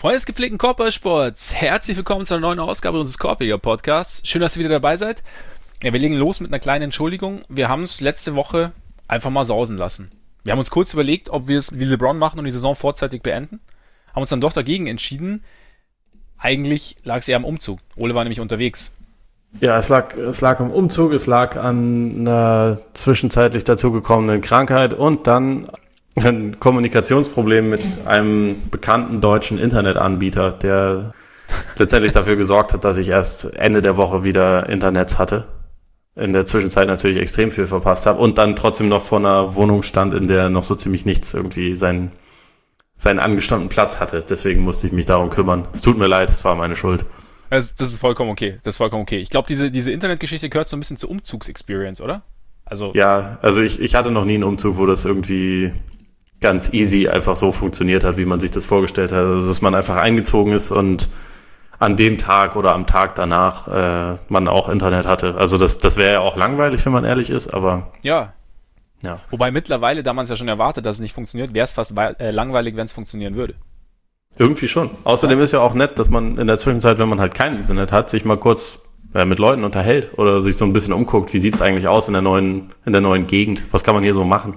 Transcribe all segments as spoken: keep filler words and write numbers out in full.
Freunde des gepflegten Korbballsports, herzlich willkommen zu einer neuen Ausgabe unseres Korbjäger-Podcasts. Schön, dass ihr wieder dabei seid. Ja, wir legen los mit einer kleinen Entschuldigung. Wir haben es letzte Woche einfach mal sausen lassen. Wir haben uns kurz überlegt, ob wir es wie LeBron machen und die Saison vorzeitig beenden. Haben uns dann doch dagegen entschieden. Eigentlich lag es eher am Umzug. Ole war nämlich unterwegs. Ja, es lag, es lag am Umzug, es lag an einer zwischenzeitlich dazugekommenen Krankheit und dann ein Kommunikationsproblem mit einem bekannten deutschen Internetanbieter, der letztendlich dafür gesorgt hat, dass ich erst Ende der Woche wieder Internet hatte. In der Zwischenzeit natürlich extrem viel verpasst habe und dann trotzdem noch vor einer Wohnung stand, in der noch so ziemlich nichts irgendwie seinen, seinen angestammten Platz hatte. Deswegen musste ich mich darum kümmern. Es tut mir leid, es war meine Schuld. Also das ist vollkommen okay. Das ist vollkommen okay. Ich glaube, diese, diese Internetgeschichte gehört so ein bisschen zur Umzugsexperience, oder? Also ja, also ich, ich hatte noch nie einen Umzug, wo das irgendwie ganz easy einfach so funktioniert hat, wie man sich das vorgestellt hat. Also dass man einfach eingezogen ist und an dem Tag oder am Tag danach äh, man auch Internet hatte. Also das, das wäre ja auch langweilig, wenn man ehrlich ist, aber ja. ja. Wobei mittlerweile, da man es ja schon erwartet, dass es nicht funktioniert, wäre es fast wei- äh, langweilig, wenn es funktionieren würde. Irgendwie schon. Außerdem ist ja auch nett, dass man in der Zwischenzeit, wenn man halt kein Internet hat, sich mal kurz äh, mit Leuten unterhält oder sich so ein bisschen umguckt, wie sieht es eigentlich aus in der neuen, in der neuen Gegend? Was kann man hier so machen?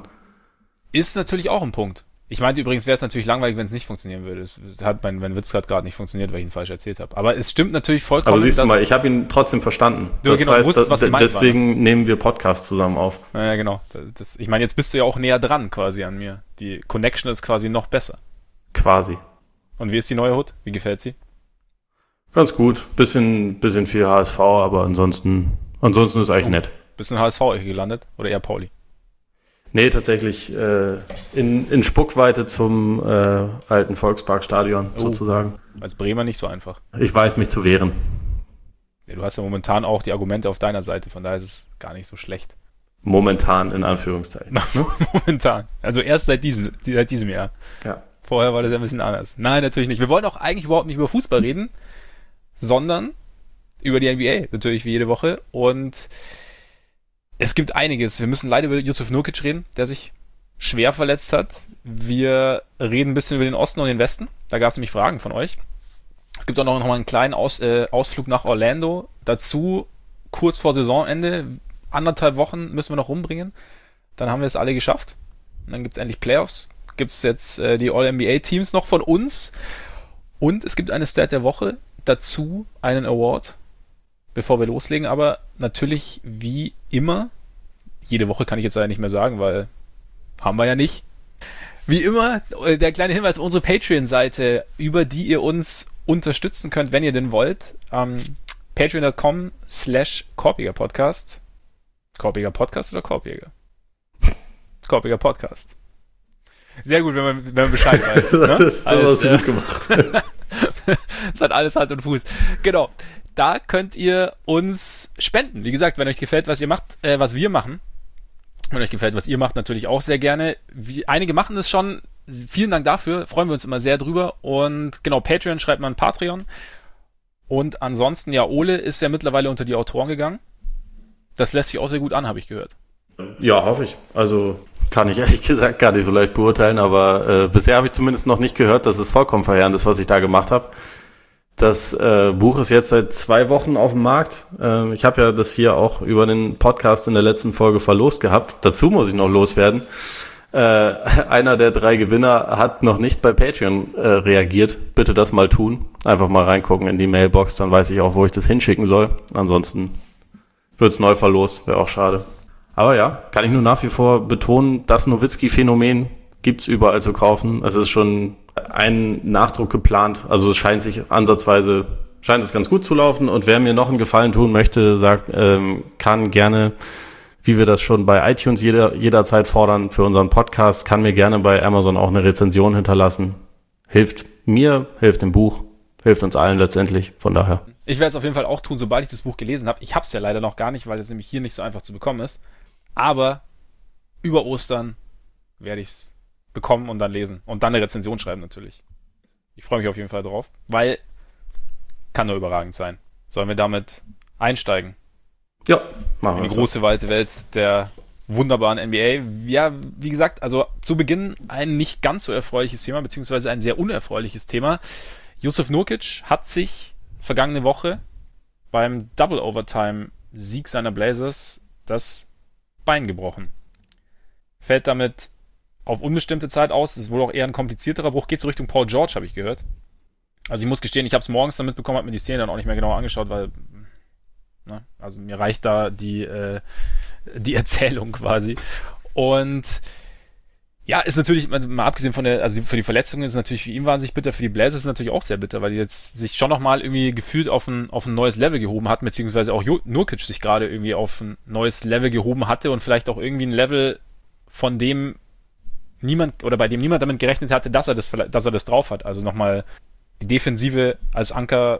Ist natürlich auch ein Punkt. Ich meinte übrigens, wäre es natürlich langweilig, wenn es nicht funktionieren würde. Das hat mein, mein Witz gerade nicht funktioniert, weil ich ihn falsch erzählt habe. Aber es stimmt natürlich vollkommen. Aber siehst du mal, ich habe ihn trotzdem verstanden. Du das genau heißt, wusstest, was da, gemeint deswegen war, ne? nehmen wir Podcasts zusammen auf. Ja, genau. Das, ich meine, jetzt bist du ja auch näher dran quasi an mir. Die Connection ist quasi noch besser. Quasi. Und wie ist die neue Hut? Wie gefällt sie? Ganz gut. Bisschen, bisschen viel H S V, aber ansonsten, ansonsten ist eigentlich oh. nett. Bist du in H S V gelandet? Oder eher Pauli? Nee, tatsächlich äh, in, in Spuckweite zum äh, alten Volksparkstadion oh. sozusagen. Als Bremer nicht so einfach. Ich weiß mich zu wehren. Ja, du hast ja momentan auch die Argumente auf deiner Seite, von daher ist es gar nicht so schlecht. Momentan in Anführungszeichen. Momentan. Also erst seit diesem, seit diesem Jahr. Ja. Vorher war das ja ein bisschen anders. Nein, natürlich nicht. Wir wollen auch eigentlich überhaupt nicht über Fußball reden, sondern über die N B A, natürlich wie jede Woche. Und es gibt einiges. Wir müssen leider über Jusuf Nurkic reden, der sich schwer verletzt hat. Wir reden ein bisschen über den Osten und den Westen. Da gab es nämlich Fragen von euch. Es gibt auch noch mal einen kleinen Aus, äh, Ausflug nach Orlando. Dazu kurz vor Saisonende. Anderthalb Wochen müssen wir noch rumbringen. Dann haben wir es alle geschafft. Und dann gibt es endlich Playoffs. Gibt es jetzt äh, die All-N B A-Teams noch von uns. Und es gibt eine Stat der Woche. Dazu einen Award. Bevor wir loslegen, aber natürlich wie immer, jede Woche kann ich jetzt leider nicht mehr sagen, weil haben wir ja nicht. Wie immer, der kleine Hinweis auf unsere Patreon-Seite, über die ihr uns unterstützen könnt, wenn ihr denn wollt. Ähm, patreon.com slash Korbjäger-Podcast. Korbjäger-Podcast oder Korbjäger? Korbjäger-Podcast. Sehr gut, wenn man, wenn man Bescheid weiß. Ne? Das ist alles äh, gut gemacht. Das hat alles Hand und Fuß. Genau. Da könnt ihr uns spenden. Wie gesagt, wenn euch gefällt, was ihr macht, äh, was wir machen, wenn euch gefällt, was ihr macht, natürlich auch sehr gerne. Wie, einige machen das schon. Vielen Dank dafür. Freuen wir uns immer sehr drüber. Und genau, Patreon schreibt man Patreon. Und ansonsten, ja, Ole ist ja mittlerweile unter die Autoren gegangen. Das lässt sich auch sehr gut an, habe ich gehört. Ja, hoffe ich. Also kann ich ehrlich gesagt gar nicht so leicht beurteilen, aber äh, bisher habe ich zumindest noch nicht gehört, dass es vollkommen verheerend ist, was ich da gemacht habe. Das äh, Buch ist jetzt seit zwei Wochen auf dem Markt. Äh, ich habe ja das hier auch über den Podcast in der letzten Folge verlost gehabt. Dazu muss ich noch loswerden. Äh, einer der drei Gewinner hat noch nicht bei Patreon äh, reagiert. Bitte das mal tun. Einfach mal reingucken in die Mailbox, dann weiß ich auch, wo ich das hinschicken soll. Ansonsten wird's neu verlost, wäre auch schade. Aber ja, kann ich nur nach wie vor betonen, das Nowitzki-Phänomen gibt's überall zu kaufen. Es ist schon ein Nachdruck geplant. Also es scheint sich ansatzweise, scheint es ganz gut zu laufen. Und wer mir noch einen Gefallen tun möchte, sagt, ähm, kann gerne, wie wir das schon bei iTunes jeder, jederzeit fordern für unseren Podcast, kann mir gerne bei Amazon auch eine Rezension hinterlassen. Hilft mir, hilft dem Buch, hilft uns allen letztendlich. Von daher. Ich werde es auf jeden Fall auch tun, sobald ich das Buch gelesen habe. Ich habe es ja leider noch gar nicht, weil es nämlich hier nicht so einfach zu bekommen ist. Aber über Ostern werde ich es bekommen und dann lesen. Und dann eine Rezension schreiben natürlich. Ich freue mich auf jeden Fall drauf, weil kann nur überragend sein. Sollen wir damit einsteigen? Ja, machen wir. In die große, weite Welt der wunderbaren N B A. Ja, wie gesagt, also zu Beginn ein nicht ganz so erfreuliches Thema, beziehungsweise ein sehr unerfreuliches Thema. Jusuf Nurkic hat sich vergangene Woche beim Double-Overtime-Sieg seiner Blazers das Bein gebrochen. Fällt damit auf unbestimmte Zeit aus. Das ist wohl auch eher ein komplizierterer Bruch. Geht so Richtung Paul George, habe ich gehört. Also ich muss gestehen, ich habe es morgens dann mitbekommen, habe mir die Szene dann auch nicht mehr genau angeschaut, weil ne, also mir reicht da die, äh, die Erzählung quasi. Und ja, ist natürlich, mal abgesehen von der, also für die Verletzungen ist es natürlich für ihn wahnsinnig bitter, für die Blazers ist es natürlich auch sehr bitter, weil die jetzt sich schon nochmal irgendwie gefühlt auf ein, auf ein neues Level gehoben hatten, beziehungsweise auch Nurkic sich gerade irgendwie auf ein neues Level gehoben hatte und vielleicht auch irgendwie ein Level, von dem niemand, oder bei dem niemand damit gerechnet hatte, dass er das, dass er das drauf hat. Also nochmal die Defensive als Anker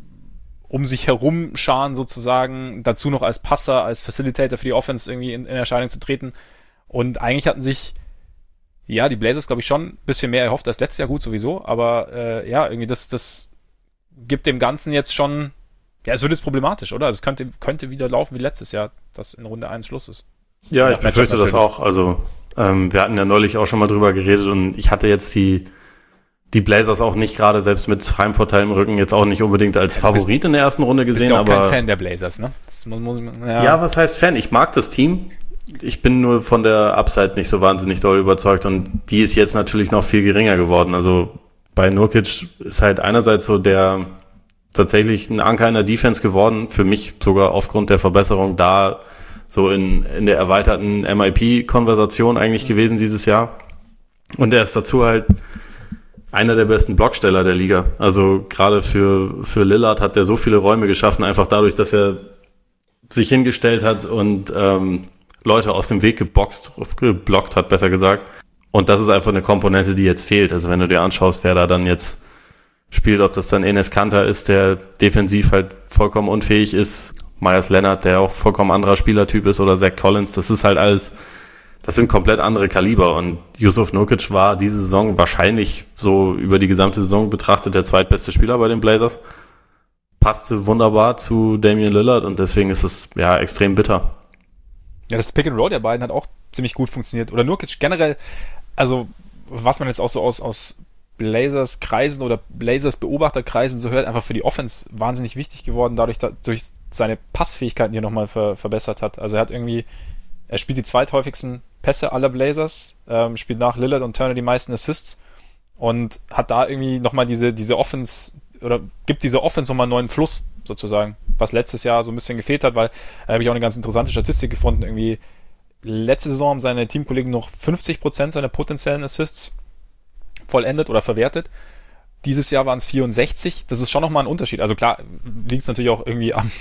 um sich herum scharen sozusagen, dazu noch als Passer, als Facilitator für die Offense irgendwie in, in Erscheinung zu treten. Und eigentlich hatten sich ja, die Blazers, glaube ich, schon ein bisschen mehr erhofft als letztes Jahr, gut sowieso, aber äh, ja, irgendwie das, das gibt dem Ganzen jetzt schon, ja, es wird jetzt problematisch, oder? Also es könnte, könnte wieder laufen wie letztes Jahr, dass in Runde eins Schluss ist. Ja, ich befürchte das auch. Also ähm, wir hatten ja neulich auch schon mal drüber geredet und ich hatte jetzt die die Blazers auch nicht gerade, selbst mit Heimvorteil im Rücken, jetzt auch nicht unbedingt als ja, Favorit bist, in der ersten Runde gesehen. Du bist ja auch aber kein Fan der Blazers, ne? Das muss, muss, ja. ja, was heißt Fan? Ich mag das Team. Ich bin nur von der Upside nicht so wahnsinnig doll überzeugt und die ist jetzt natürlich noch viel geringer geworden. Also bei Nurkic ist halt einerseits so der tatsächlich ein Anker in der Defense geworden, für mich sogar aufgrund der Verbesserung da so in, in der erweiterten M I P-Konversation eigentlich gewesen dieses Jahr. Und er ist dazu halt einer der besten Blocksteller der Liga. Also gerade für, für Lillard hat er so viele Räume geschaffen, einfach dadurch, dass er sich hingestellt hat und ähm, Leute aus dem Weg geboxt, geblockt hat, besser gesagt. Und das ist einfach eine Komponente, die jetzt fehlt. Also wenn du dir anschaust, wer da dann jetzt spielt, ob das dann Enes Kanter ist, der defensiv halt vollkommen unfähig ist, Myers Leonard, der auch vollkommen anderer Spielertyp ist, oder Zach Collins, das ist halt alles, das sind komplett andere Kaliber. Und Jusuf Nurkic war diese Saison wahrscheinlich so über die gesamte Saison betrachtet der zweitbeste Spieler bei den Blazers. Passte wunderbar zu Damian Lillard und deswegen ist es ja extrem bitter. Ja, das Pick and Roll der beiden hat auch ziemlich gut funktioniert. Oder Nurkic generell, also was man jetzt auch so aus, aus Blazers Kreisen oder Blazers Beobachterkreisen so hört, einfach für die Offense wahnsinnig wichtig geworden, dadurch, da, durch seine Passfähigkeiten, die er nochmal ver, verbessert hat. Also er hat irgendwie, er spielt die zweithäufigsten Pässe aller Blazers, ähm, spielt nach Lillard und Turner die meisten Assists und hat da irgendwie nochmal diese, diese Offense, oder gibt diese Offense nochmal einen neuen Fluss sozusagen, was letztes Jahr so ein bisschen gefehlt hat, weil da habe ich auch eine ganz interessante Statistik gefunden, irgendwie letzte Saison haben seine Teamkollegen noch fünfzig Prozent seiner potenziellen Assists vollendet oder verwertet. Dieses Jahr waren es vierundsechzig. Das ist schon nochmal ein Unterschied. Also klar, liegt es natürlich auch irgendwie am,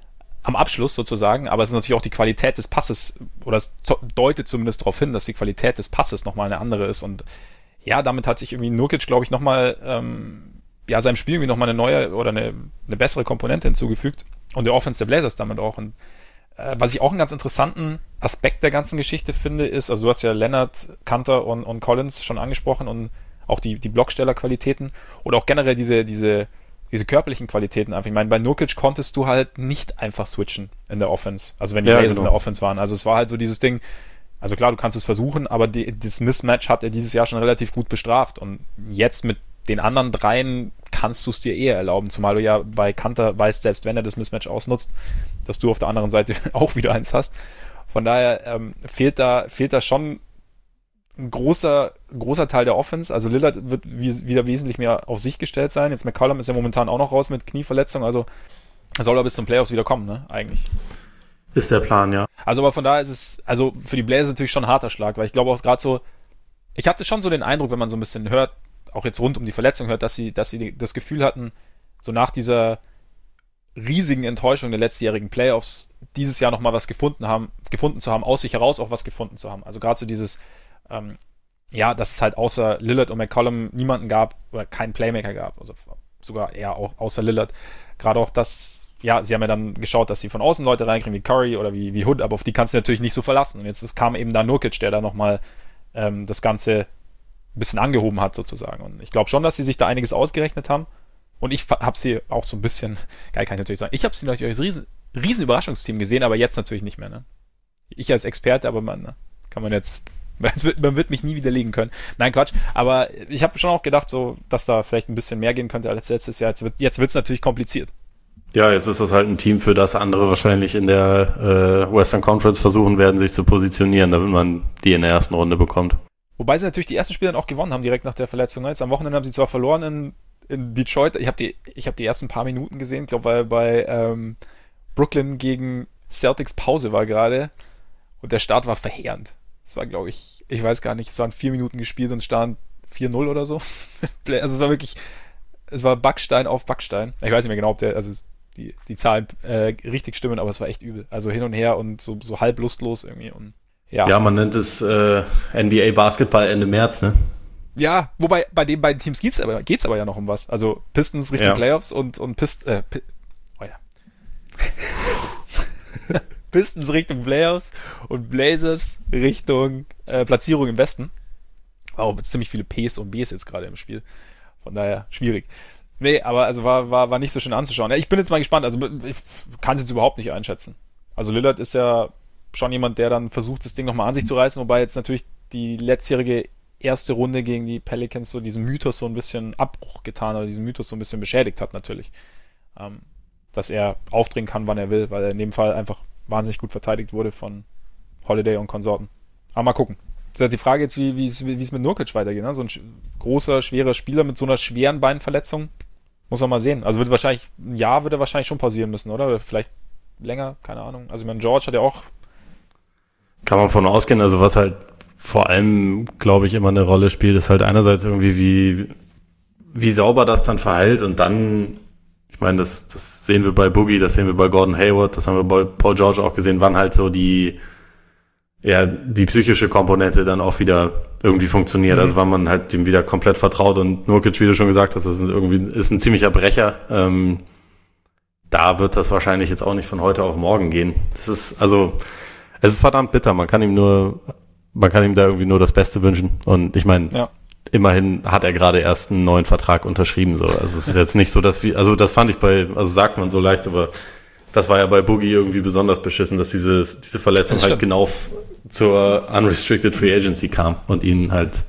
am Abschluss sozusagen, aber es ist natürlich auch die Qualität des Passes, oder es deutet zumindest darauf hin, dass die Qualität des Passes nochmal eine andere ist. Und ja, damit hat sich irgendwie Nurkic, glaube ich, nochmal ähm, ja, seinem Spiel irgendwie nochmal eine neue oder eine, eine bessere Komponente hinzugefügt. Und der Offense der Blazers damit auch. Und äh, was ich auch einen ganz interessanten Aspekt der ganzen Geschichte finde, ist, also du hast ja Leonard, Kanter und, und Collins schon angesprochen und auch die, die Blockstellerqualitäten oder auch generell diese, diese, diese körperlichen Qualitäten einfach. Ich meine, bei Nurkic konntest du halt nicht einfach switchen in der Offense. Also wenn die ja, Blazers genau. in der Offense waren. Also es war halt so dieses Ding, also klar, du kannst es versuchen, aber die, das Mismatch hat er dieses Jahr schon relativ gut bestraft. Und jetzt mit den anderen dreien kannst du es dir eher erlauben, zumal du ja bei Kanter weißt, selbst wenn er das Mismatch ausnutzt, dass du auf der anderen Seite auch wieder eins hast. Von daher ähm, fehlt da fehlt da schon ein großer, großer Teil der Offense. Also Lillard wird wie, wieder wesentlich mehr auf sich gestellt sein. Jetzt McCollum ist ja momentan auch noch raus mit Knieverletzung, also soll er bis zum Playoffs wieder kommen, ne, eigentlich. Ist der Plan, ja. Also aber von daher ist es, also für die Blazers natürlich schon ein harter Schlag, weil ich glaube auch gerade so, ich hatte schon so den Eindruck, wenn man so ein bisschen hört, auch jetzt rund um die Verletzung hört, dass sie, dass sie das Gefühl hatten, so nach dieser riesigen Enttäuschung der letztjährigen Playoffs dieses Jahr nochmal was gefunden haben, gefunden zu haben, aus sich heraus auch was gefunden zu haben. Also gerade so dieses, ähm, ja, dass es halt außer Lillard und McCollum niemanden gab oder keinen Playmaker gab, also sogar eher auch außer Lillard. Gerade auch das, ja, sie haben ja dann geschaut, dass sie von außen Leute reinkriegen, wie Curry oder wie, wie Hood, aber auf die kannst du natürlich nicht so verlassen. Und jetzt es kam eben da Nurkic, der da nochmal ähm, das Ganze ein bisschen angehoben hat sozusagen. Und ich glaube schon, dass sie sich da einiges ausgerechnet haben. Und ich habe sie auch so ein bisschen, geil kann ich natürlich sagen, ich habe sie natürlich als riesen, riesen Überraschungsteam gesehen, aber jetzt natürlich nicht mehr. Ne? Ich als Experte, aber man kann man jetzt Man wird mich nie widerlegen können. Nein, Quatsch. Aber ich habe schon auch gedacht, so, dass da vielleicht ein bisschen mehr gehen könnte als letztes Jahr. Jetzt wird jetzt wird's natürlich kompliziert. Ja, jetzt ist das halt ein Team, für das andere wahrscheinlich in der äh, Western Conference versuchen werden, sich zu positionieren, damit man die in der ersten Runde bekommt. Wobei sie natürlich die ersten Spiele dann auch gewonnen haben, direkt nach der Verletzung. Jetzt am Wochenende haben sie zwar verloren in, in Detroit. Ich habe die, ich hab die ersten paar Minuten gesehen. Ich glaube, weil bei ähm, Brooklyn gegen Celtics Pause war gerade. Und der Start war verheerend. Es war, glaube ich, ich weiß gar nicht, es waren vier Minuten gespielt und es stand vier null oder so. Also es war wirklich, es war Backstein auf Backstein. Ich weiß nicht mehr genau, ob der, also die, die Zahlen äh, richtig stimmen, aber es war echt übel. Also hin und her und so, so halb lustlos irgendwie. Und ja. ja, man nennt es äh, N B A Basketball Ende März, ne? Ja, wobei bei den beiden Teams geht's aber, geht's aber ja noch um was. Also Pistons Richtung ja. Playoffs und, und Pist, äh, P- oh ja. Pistons Richtung Playoffs und Blazers Richtung äh, Platzierung im Westen. War auch ziemlich viele P's und B's jetzt gerade im Spiel. Von daher schwierig. Nee, aber also war, war, war nicht so schön anzuschauen. Ja, ich bin jetzt mal gespannt. Also ich kann es jetzt überhaupt nicht einschätzen. Also Lillard ist ja schon jemand, der dann versucht, das Ding nochmal an sich zu reißen, wobei jetzt natürlich die letztjährige erste Runde gegen die Pelicans so diesen Mythos so ein bisschen Abbruch getan oder diesen Mythos so ein bisschen beschädigt hat natürlich. Ähm, dass er aufdrehen kann, wann er will, weil er in dem Fall einfach wahnsinnig gut verteidigt wurde von Holiday und Konsorten. Aber mal gucken. Das ist halt die Frage jetzt, wie es wie es mit Nurkic weitergeht. Ne? So ein sch- großer, schwerer Spieler mit so einer schweren Beinverletzung. Muss man mal sehen. Also wird wahrscheinlich, ein Jahr wird er wahrscheinlich schon pausieren müssen, oder? Oder vielleicht länger, keine Ahnung. Also ich meine, George hat ja auch... Kann man von ausgehen, also was halt vor allem, glaube ich, immer eine Rolle spielt, ist halt einerseits irgendwie, wie, wie sauber das dann verhält und dann... Ich meine, das, das sehen wir bei Boogie, das sehen wir bei Gordon Hayward, das haben wir bei Paul George auch gesehen, wann halt so die, ja, die psychische Komponente dann auch wieder irgendwie funktioniert. Mhm. Also wann man halt dem wieder komplett vertraut und Nurkic, wie du schon gesagt hast, das ist irgendwie, ist ein ziemlicher Brecher. Ähm, da wird das wahrscheinlich jetzt auch nicht von heute auf morgen gehen. Das ist, also, es ist verdammt bitter. Man kann ihm nur, man kann ihm da irgendwie nur das Beste wünschen. Und ich meine, ja. Immerhin hat er gerade erst einen neuen Vertrag unterschrieben. So. Also es ist jetzt nicht so, dass wir, also das fand ich bei, also sagt man so leicht, aber das war ja bei Boogie irgendwie besonders beschissen, dass diese, diese Verletzung das halt stimmt. genau f- zur Unrestricted Free Agency kam und ihn halt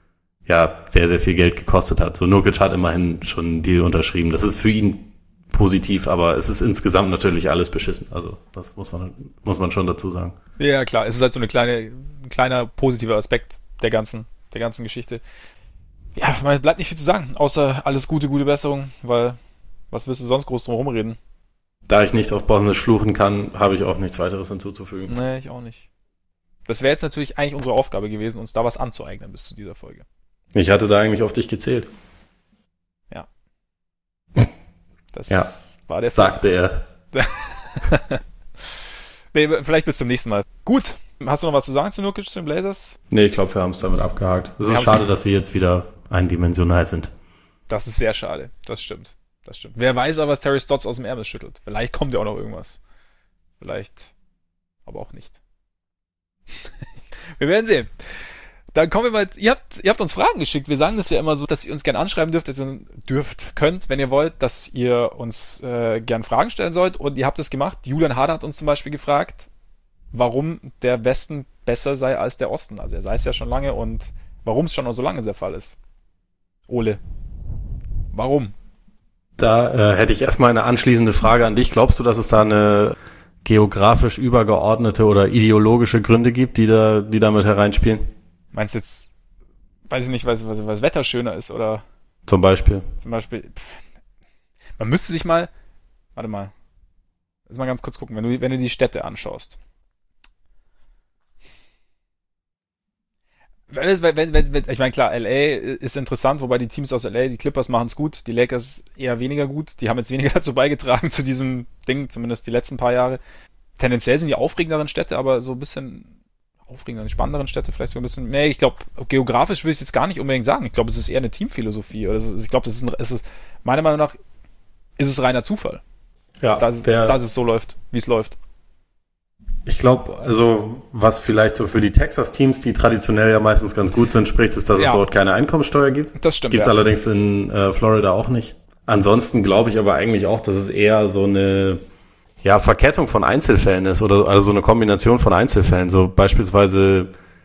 ja sehr, sehr viel Geld gekostet hat. So Nurkic hat immerhin schon einen Deal unterschrieben. Das ist für ihn positiv, aber es ist insgesamt natürlich alles beschissen. Also das muss man, muss man schon dazu sagen. Ja, klar. Es ist halt so eine kleine, ein kleiner positiver Aspekt der ganzen der ganzen Geschichte. Ja, man bleibt nicht viel zu sagen, außer alles Gute, gute Besserung, weil was willst du sonst groß drum rumreden? Da ich nicht auf Bosnisch fluchen kann, habe ich auch nichts weiteres hinzuzufügen. Nee, ich auch nicht. Das wäre jetzt natürlich eigentlich unsere Aufgabe gewesen, uns da was anzueignen bis zu dieser Folge. Ich hatte da eigentlich auf dich gezählt. Ja. Das ja, war der sagte er. Nee, vielleicht bis zum nächsten Mal. Gut. Hast du noch was zu sagen zu Nurkic, zu den Blazers? Nee, ich glaube, wir haben es damit abgehakt. Es ist schade, dass sie jetzt wieder eindimensional sind. Das ist sehr schade. Das stimmt. Das stimmt. Wer weiß aber, was Terry Stotts aus dem Ärmel schüttelt. Vielleicht kommt ja auch noch irgendwas. Vielleicht. Aber auch nicht. Wir werden sehen. Dann kommen wir mal, ihr habt, ihr habt uns Fragen geschickt. Wir sagen das ja immer so, dass ihr uns gerne anschreiben dürft, dass ihr dürft, könnt, wenn ihr wollt, dass ihr uns äh, gern Fragen stellen sollt. Und ihr habt es gemacht. Julian Harder hat uns zum Beispiel gefragt, warum der Westen besser sei als der Osten. Also er sei es ja schon lange und warum es schon noch so lange der Fall ist. Ole, warum? Da äh, hätte ich erstmal eine anschließende Frage an dich. Glaubst du, dass es da eine geografisch übergeordnete oder ideologische Gründe gibt, die da, die damit hereinspielen? Meinst du jetzt, weiß ich nicht, weil das Wetter schöner ist oder? Zum Beispiel. Zum Beispiel, pff, man müsste sich mal, warte mal, lass mal ganz kurz gucken, wenn du, wenn du die Städte anschaust. Wenn, wenn, wenn, ich meine, klar, L A ist interessant, wobei die Teams aus L A, die Clippers machen es gut, die Lakers eher weniger gut, die haben jetzt weniger dazu beigetragen zu diesem Ding, zumindest die letzten paar Jahre. Tendenziell sind die aufregenderen Städte, aber so ein bisschen aufregenderen, spannenderen Städte vielleicht so ein bisschen, nee, ich glaube, geografisch will ich es jetzt gar nicht unbedingt sagen, ich glaube, es ist eher eine Teamphilosophie, oder ist, ich glaube, es ist, es ist, meiner Meinung nach, ist es reiner Zufall, ja, dass, der, dass es so läuft, wie es läuft. Ich glaube, also was vielleicht so für die Texas-Teams, die traditionell ja meistens ganz gut sind, spricht, ist, dass ja. es dort keine Einkommensteuer gibt. Das stimmt. Gibt es ja. allerdings in äh, Florida auch nicht. Ansonsten glaube ich aber eigentlich auch, dass es eher so eine ja, Verkettung von Einzelfällen ist oder also so eine Kombination von Einzelfällen. So beispielsweise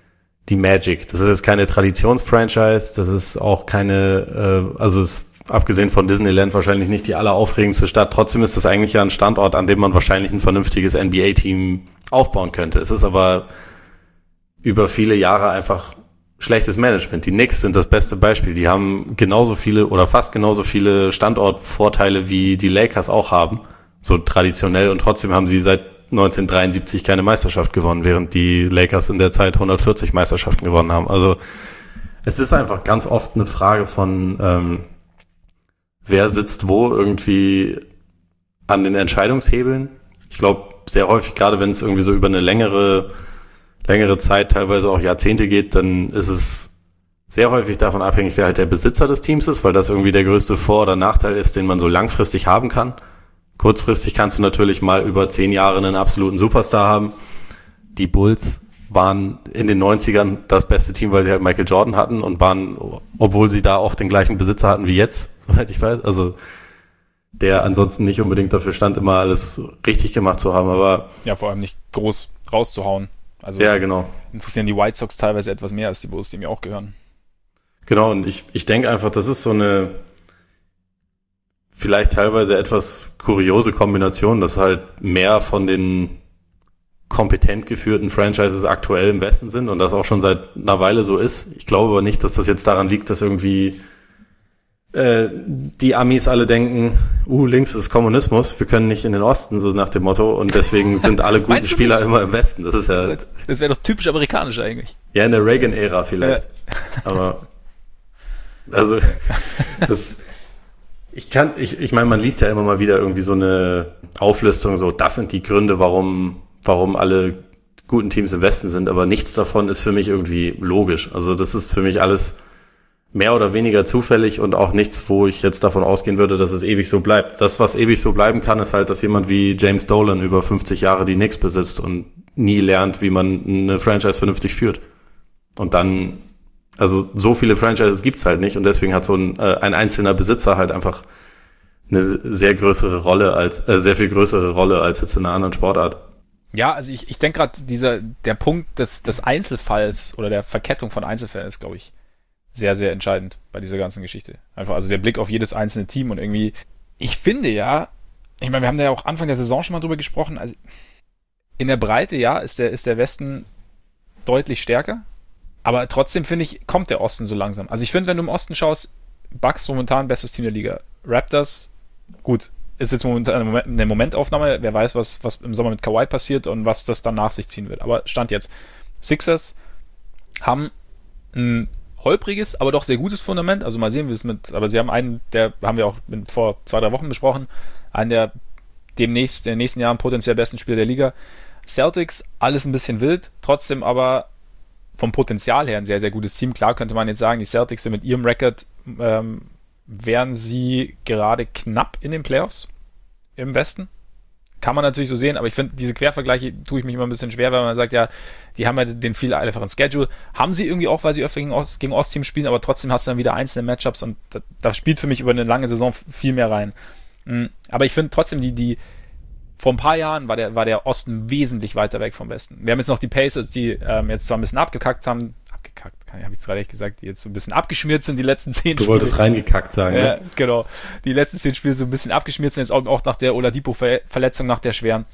die Magic. Das ist jetzt keine Traditionsfranchise, das ist auch keine, äh, also es, abgesehen von Disneyland wahrscheinlich nicht die alleraufregendste Stadt. Trotzdem ist das eigentlich ja ein Standort, an dem man wahrscheinlich ein vernünftiges N B A-Team aufbauen könnte. Es ist aber über viele Jahre einfach schlechtes Management. Die Knicks sind das beste Beispiel. Die haben genauso viele oder fast genauso viele Standortvorteile wie die Lakers auch haben, so traditionell, und trotzdem haben sie seit neunzehnhundertdreiundsiebzig keine Meisterschaft gewonnen, während die Lakers in der Zeit hundertvierzig Meisterschaften gewonnen haben. Also es ist einfach ganz oft eine Frage von ähm, wer sitzt wo irgendwie an den Entscheidungshebeln. Ich glaube, sehr häufig, gerade wenn es irgendwie so über eine längere längere Zeit, teilweise auch Jahrzehnte geht, dann ist es sehr häufig davon abhängig, wer halt der Besitzer des Teams ist, weil das irgendwie der größte Vor- oder Nachteil ist, den man so langfristig haben kann. Kurzfristig kannst du natürlich mal über zehn Jahre einen absoluten Superstar haben. Die Bulls waren in den neunzigern das beste Team, weil sie halt Michael Jordan hatten und waren, obwohl sie da auch den gleichen Besitzer hatten wie jetzt, soweit ich weiß, also der ansonsten nicht unbedingt dafür stand, immer alles richtig gemacht zu haben, aber ja, vor allem nicht groß rauszuhauen. Also ja, genau. Interessieren die White Sox teilweise etwas mehr als die Bulls, die mir auch gehören. Genau, und ich, ich denke einfach, das ist so eine vielleicht teilweise etwas kuriose Kombination, dass halt mehr von den kompetent geführten Franchises aktuell im Westen sind und das auch schon seit einer Weile so ist. Ich glaube aber nicht, dass das jetzt daran liegt, dass irgendwie äh, die Amis alle denken, uh, links ist Kommunismus, wir können nicht in den Osten, so nach dem Motto, und deswegen sind alle guten Spieler nicht? Immer im Westen. Das ist ja... Das wäre doch typisch amerikanisch eigentlich. Ja, in der Reagan-Ära vielleicht. Ja. Aber also das... Ich kann, ich, ich meine, man liest ja immer mal wieder irgendwie so eine Auflistung, so, das sind die Gründe, warum, warum alle guten Teams im Westen sind, aber nichts davon ist für mich irgendwie logisch. Also das ist für mich alles mehr oder weniger zufällig und auch nichts, wo ich jetzt davon ausgehen würde, dass es ewig so bleibt. Das, was ewig so bleiben kann, ist halt, dass jemand wie James Dolan über fünfzig Jahre die Knicks besitzt und nie lernt, wie man eine Franchise vernünftig führt. Und dann, also so viele Franchises gibt's halt nicht und deswegen hat so ein, äh, ein einzelner Besitzer halt einfach eine sehr größere Rolle als, äh, sehr viel größere Rolle als jetzt in einer anderen Sportart. Ja, also ich, ich denke gerade, dieser, der Punkt des, des Einzelfalls oder der Verkettung von Einzelfällen ist, glaube ich, sehr, sehr entscheidend bei dieser ganzen Geschichte. Einfach, also der Blick auf jedes einzelne Team und irgendwie, ich finde ja, ich meine, wir haben da ja auch Anfang der Saison schon mal drüber gesprochen, also in der Breite, ja, ist der, ist der Westen deutlich stärker, aber trotzdem, finde ich, kommt der Osten so langsam. Also ich finde, wenn du im Osten schaust, Bucks momentan bestes Team der Liga, Raptors, gut, ist jetzt momentan eine Momentaufnahme, wer weiß, was, was im Sommer mit Kawhi passiert und was das dann nach sich ziehen wird, aber Stand jetzt, Sixers haben ein holpriges, aber doch sehr gutes Fundament. Also mal sehen, wie es mit, aber sie haben einen, der haben wir auch mit, vor zwei, drei Wochen besprochen, einen der demnächst, in den nächsten Jahren potenziell besten Spieler der Liga. Celtics, alles ein bisschen wild, trotzdem aber vom Potenzial her ein sehr, sehr gutes Team. Klar könnte man jetzt sagen, die Celtics sind mit ihrem Rekord, ähm, wären sie gerade knapp in den Playoffs im Westen. Kann man natürlich so sehen, aber ich finde, diese Quervergleiche tue ich mich immer ein bisschen schwer, weil man sagt, ja, die haben ja den viel einfachen Schedule. Haben sie irgendwie auch, weil sie öfter gegen, Ost, gegen Ostteams spielen, aber trotzdem hast du dann wieder einzelne Matchups und da, da spielt für mich über eine lange Saison viel mehr rein. Aber ich finde trotzdem, die, die vor ein paar Jahren war der, war der Osten wesentlich weiter weg vom Westen. Wir haben jetzt noch die Pacers, die ähm, jetzt zwar ein bisschen abgekackt haben, abgekackt, habe ich jetzt gerade echt gesagt, die jetzt so ein bisschen abgeschmiert sind, die letzten zehn du Spiele. Du wolltest reingekackt sagen, ja, ne? Genau. Die letzten zehn Spiele so ein bisschen abgeschmiert sind, jetzt auch, auch nach der Oladipo-Verletzung, nach der schweren.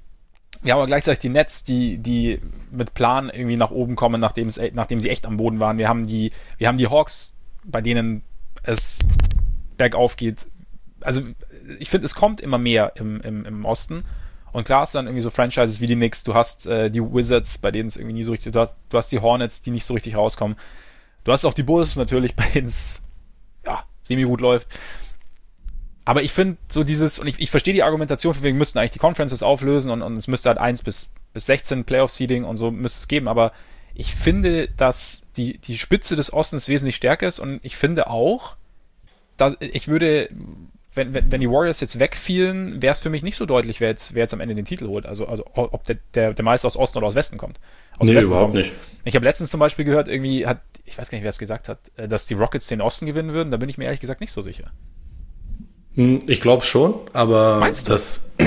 Wir haben aber gleichzeitig die Nets, die, die mit Plan irgendwie nach oben kommen, nachdem, es, nachdem sie echt am Boden waren. Wir haben die, wir haben die Hawks, bei denen es bergauf geht. Also ich finde, es kommt immer mehr im, im, im Osten. Und klar hast du dann irgendwie so Franchises wie die Knicks, du hast äh, die Wizards, bei denen es irgendwie nie so richtig, du hast, du hast die Hornets, die nicht so richtig rauskommen. Du hast auch die Bulls natürlich, bei denen es ja, semi-gut läuft. Aber ich finde so dieses, und ich, ich verstehe die Argumentation, wir müssten eigentlich die Conferences auflösen und, und es müsste halt eins bis sechzehn Playoff-Seeding und so müsste es geben, aber ich finde, dass die, die Spitze des Ostens wesentlich stärker ist und ich finde auch, dass ich würde, wenn, wenn, wenn die Warriors jetzt wegfielen, wäre es für mich nicht so deutlich, wer jetzt, wer jetzt am Ende den Titel holt. Also, also ob der, der, der Meister aus Osten oder aus Westen kommt. Aus nee, Westen überhaupt kommt. nicht. Ich habe letztens zum Beispiel gehört, irgendwie hat, ich weiß gar nicht, wer es gesagt hat, dass die Rockets den Osten gewinnen würden. Da bin ich mir ehrlich gesagt nicht so sicher. Ich glaube schon, aber Meinst du? das,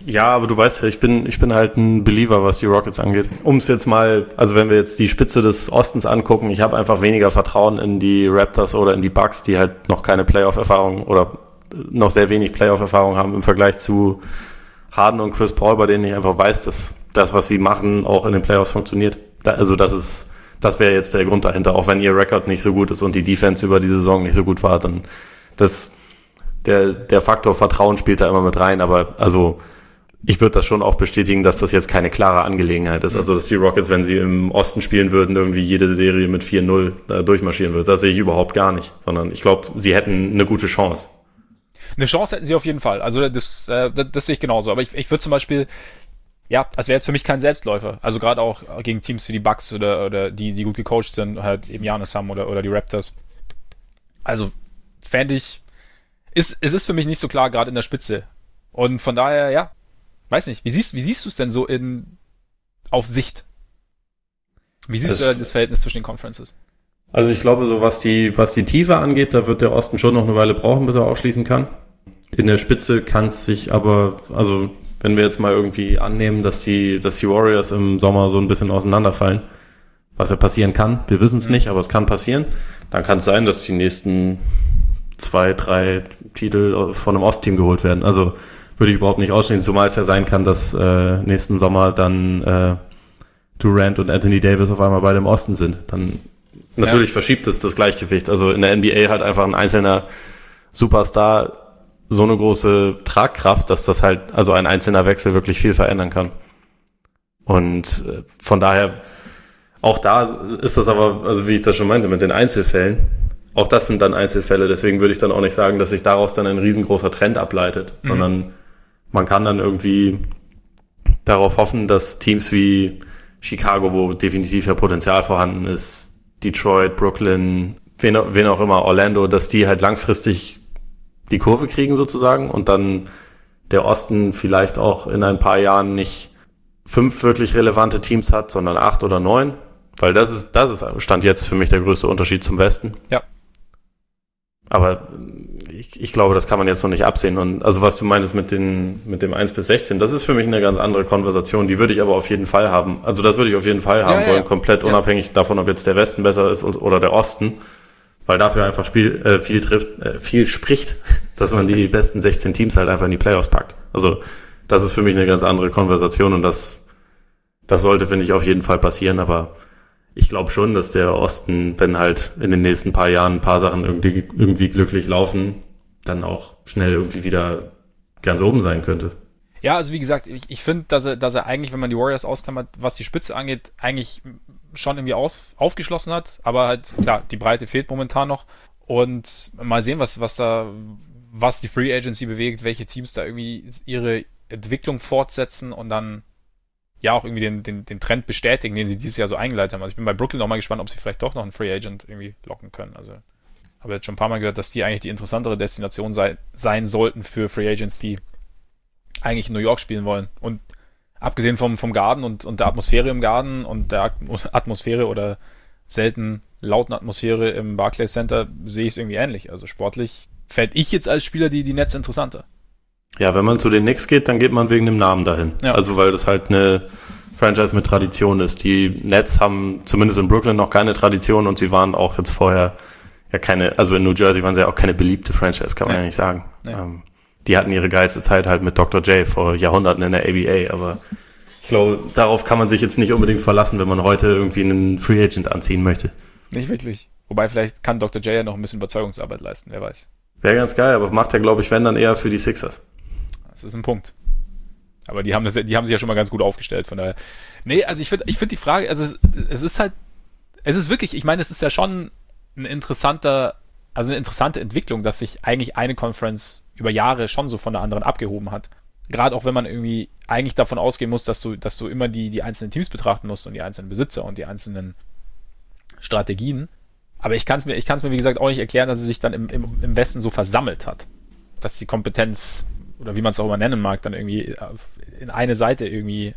Ja, aber du weißt ja, ich bin, ich bin halt ein Believer, was die Rockets angeht. Um es jetzt mal, also wenn wir jetzt die Spitze des Ostens angucken, ich habe einfach weniger Vertrauen in die Raptors oder in die Bucks, die halt noch keine Playoff-Erfahrung oder noch sehr wenig Playoff-Erfahrung haben im Vergleich zu Harden und Chris Paul, bei denen ich einfach weiß, dass das, was sie machen, auch in den Playoffs funktioniert. Da, also das ist, das wäre jetzt der Grund dahinter, auch wenn ihr Rekord nicht so gut ist und die Defense über die Saison nicht so gut war, dann das, der, der Faktor Vertrauen spielt da immer mit rein, aber also ich würde das schon auch bestätigen, dass das jetzt keine klare Angelegenheit ist. Also, dass die Rockets, wenn sie im Osten spielen würden, irgendwie jede Serie mit vier null da durchmarschieren würde. Das sehe ich überhaupt gar nicht. Sondern ich glaube, sie hätten eine gute Chance. Eine Chance hätten sie auf jeden Fall. Also, das, äh, das, das sehe ich genauso. Aber ich, ich würde zum Beispiel, ja, das wäre jetzt für mich kein Selbstläufer. Also, gerade auch gegen Teams wie die Bucks oder, oder die, die gut gecoacht sind, halt eben Giannis haben oder, oder die Raptors. Also, fände ich, ist, es ist für mich nicht so klar, gerade in der Spitze. Und von daher, ja, weiß nicht, wie siehst, wie siehst du es denn so in, auf Sicht? Wie siehst das, du das Verhältnis zwischen den Conferences? Also ich glaube, so was die, was die Tiefe angeht, da wird der Osten schon noch eine Weile brauchen, bis er aufschließen kann. In der Spitze kann es sich aber, also wenn wir jetzt mal irgendwie annehmen, dass die, dass die Warriors im Sommer so ein bisschen auseinanderfallen, was ja passieren kann, wir wissen es mhm. nicht, aber es kann passieren, dann kann es sein, dass die nächsten zwei, drei Titel von einem Ostteam geholt werden. Also würde ich überhaupt nicht ausstehen, zumal es ja sein kann, dass äh, nächsten Sommer dann äh, Durant und Anthony Davis auf einmal beide im Osten sind. Dann natürlich ja. verschiebt es das Gleichgewicht. Also in der N B A hat einfach ein einzelner Superstar so eine große Tragkraft, dass das halt, also ein einzelner Wechsel wirklich viel verändern kann. Und äh, von daher, auch da ist das aber, also wie ich das schon meinte, mit den Einzelfällen, auch das sind dann Einzelfälle, deswegen würde ich dann auch nicht sagen, dass sich daraus dann ein riesengroßer Trend ableitet, mhm. sondern man kann dann irgendwie darauf hoffen, dass Teams wie Chicago, wo definitiv ja Potenzial vorhanden ist, Detroit, Brooklyn, wen, wen auch immer, Orlando, dass die halt langfristig die Kurve kriegen sozusagen und dann der Osten vielleicht auch in ein paar Jahren nicht fünf wirklich relevante Teams hat, sondern acht oder neun, weil das ist, das ist Stand jetzt für mich der größte Unterschied zum Westen. Ja. Aber ich, ich glaube, das kann man jetzt noch nicht absehen. Und also was du meintest mit den mit dem eins bis sechzehn, das ist für mich eine ganz andere Konversation. Die würde ich aber auf jeden Fall haben. Also das würde ich auf jeden Fall haben ja, wollen, ja. komplett ja. unabhängig davon, ob jetzt der Westen besser ist oder der Osten. Weil dafür einfach Spiel, äh, viel trifft, äh, viel spricht, dass man die besten sechzehn Teams halt einfach in die Playoffs packt. Also das ist für mich eine ganz andere Konversation und das, das sollte, finde ich, auf jeden Fall passieren. Aber ich glaube schon, dass der Osten, wenn halt in den nächsten paar Jahren ein paar Sachen irgendwie, irgendwie glücklich laufen, dann auch schnell irgendwie wieder ganz oben sein könnte. Ja, also wie gesagt, ich, ich finde, dass er, dass er eigentlich, wenn man die Warriors ausklammert, was die Spitze angeht, eigentlich schon irgendwie aus, aufgeschlossen hat. Aber halt, klar, die Breite fehlt momentan noch. Und mal sehen, was, was da, was die Free Agency bewegt, welche Teams da irgendwie ihre Entwicklung fortsetzen und dann ja auch irgendwie den, den, den Trend bestätigen, den sie dieses Jahr so eingeleitet haben. Also ich bin bei Brooklyn auch mal gespannt, ob sie vielleicht doch noch einen Free Agent irgendwie locken können. Also habe jetzt schon ein paar Mal gehört, dass die eigentlich die interessantere Destination sei, sein sollten für Free Agents, die eigentlich in New York spielen wollen. Und abgesehen vom, vom Garden und, und der Atmosphäre im Garden und der Atmosphäre oder selten lauten Atmosphäre im Barclays Center sehe ich es irgendwie ähnlich. Also sportlich fände ich jetzt als Spieler die, die Nets interessanter. Ja, wenn man zu den Knicks geht, dann geht man wegen dem Namen dahin. Ja. Also weil das halt eine Franchise mit Tradition ist. Die Nets haben zumindest in Brooklyn noch keine Tradition und sie waren auch jetzt vorher ja keine, also in New Jersey waren sie ja auch keine beliebte Franchise, kann man ja, ja nicht sagen. Ja. Ähm, die hatten ihre geilste Zeit halt mit Doktor J vor Jahrhunderten in der A B A, aber ich glaube, darauf kann man sich jetzt nicht unbedingt verlassen, wenn man heute irgendwie einen Free Agent anziehen möchte. Nicht wirklich. Wobei vielleicht kann Doktor J ja noch ein bisschen Überzeugungsarbeit leisten, wer weiß. Wäre ganz geil, aber macht er, glaube ich, wenn dann eher für die Sixers. Das ist ein Punkt. Aber die haben das, die haben sich ja schon mal ganz gut aufgestellt, von daher. Nee, also ich finde, ich finde die Frage, also es, es ist halt, es ist wirklich, ich meine, es ist ja schon ein interessanter, also eine interessante Entwicklung, dass sich eigentlich eine Conference über Jahre schon so von der anderen abgehoben hat. Gerade auch wenn man irgendwie eigentlich davon ausgehen muss, dass du, dass du immer die, die einzelnen Teams betrachten musst und die einzelnen Besitzer und die einzelnen Strategien. Aber ich kann es mir, ich kann es mir, wie gesagt, auch nicht erklären, dass es sich dann im, im, im Westen so versammelt hat. Dass die Kompetenz, oder wie man es auch immer nennen mag, dann irgendwie in eine Seite irgendwie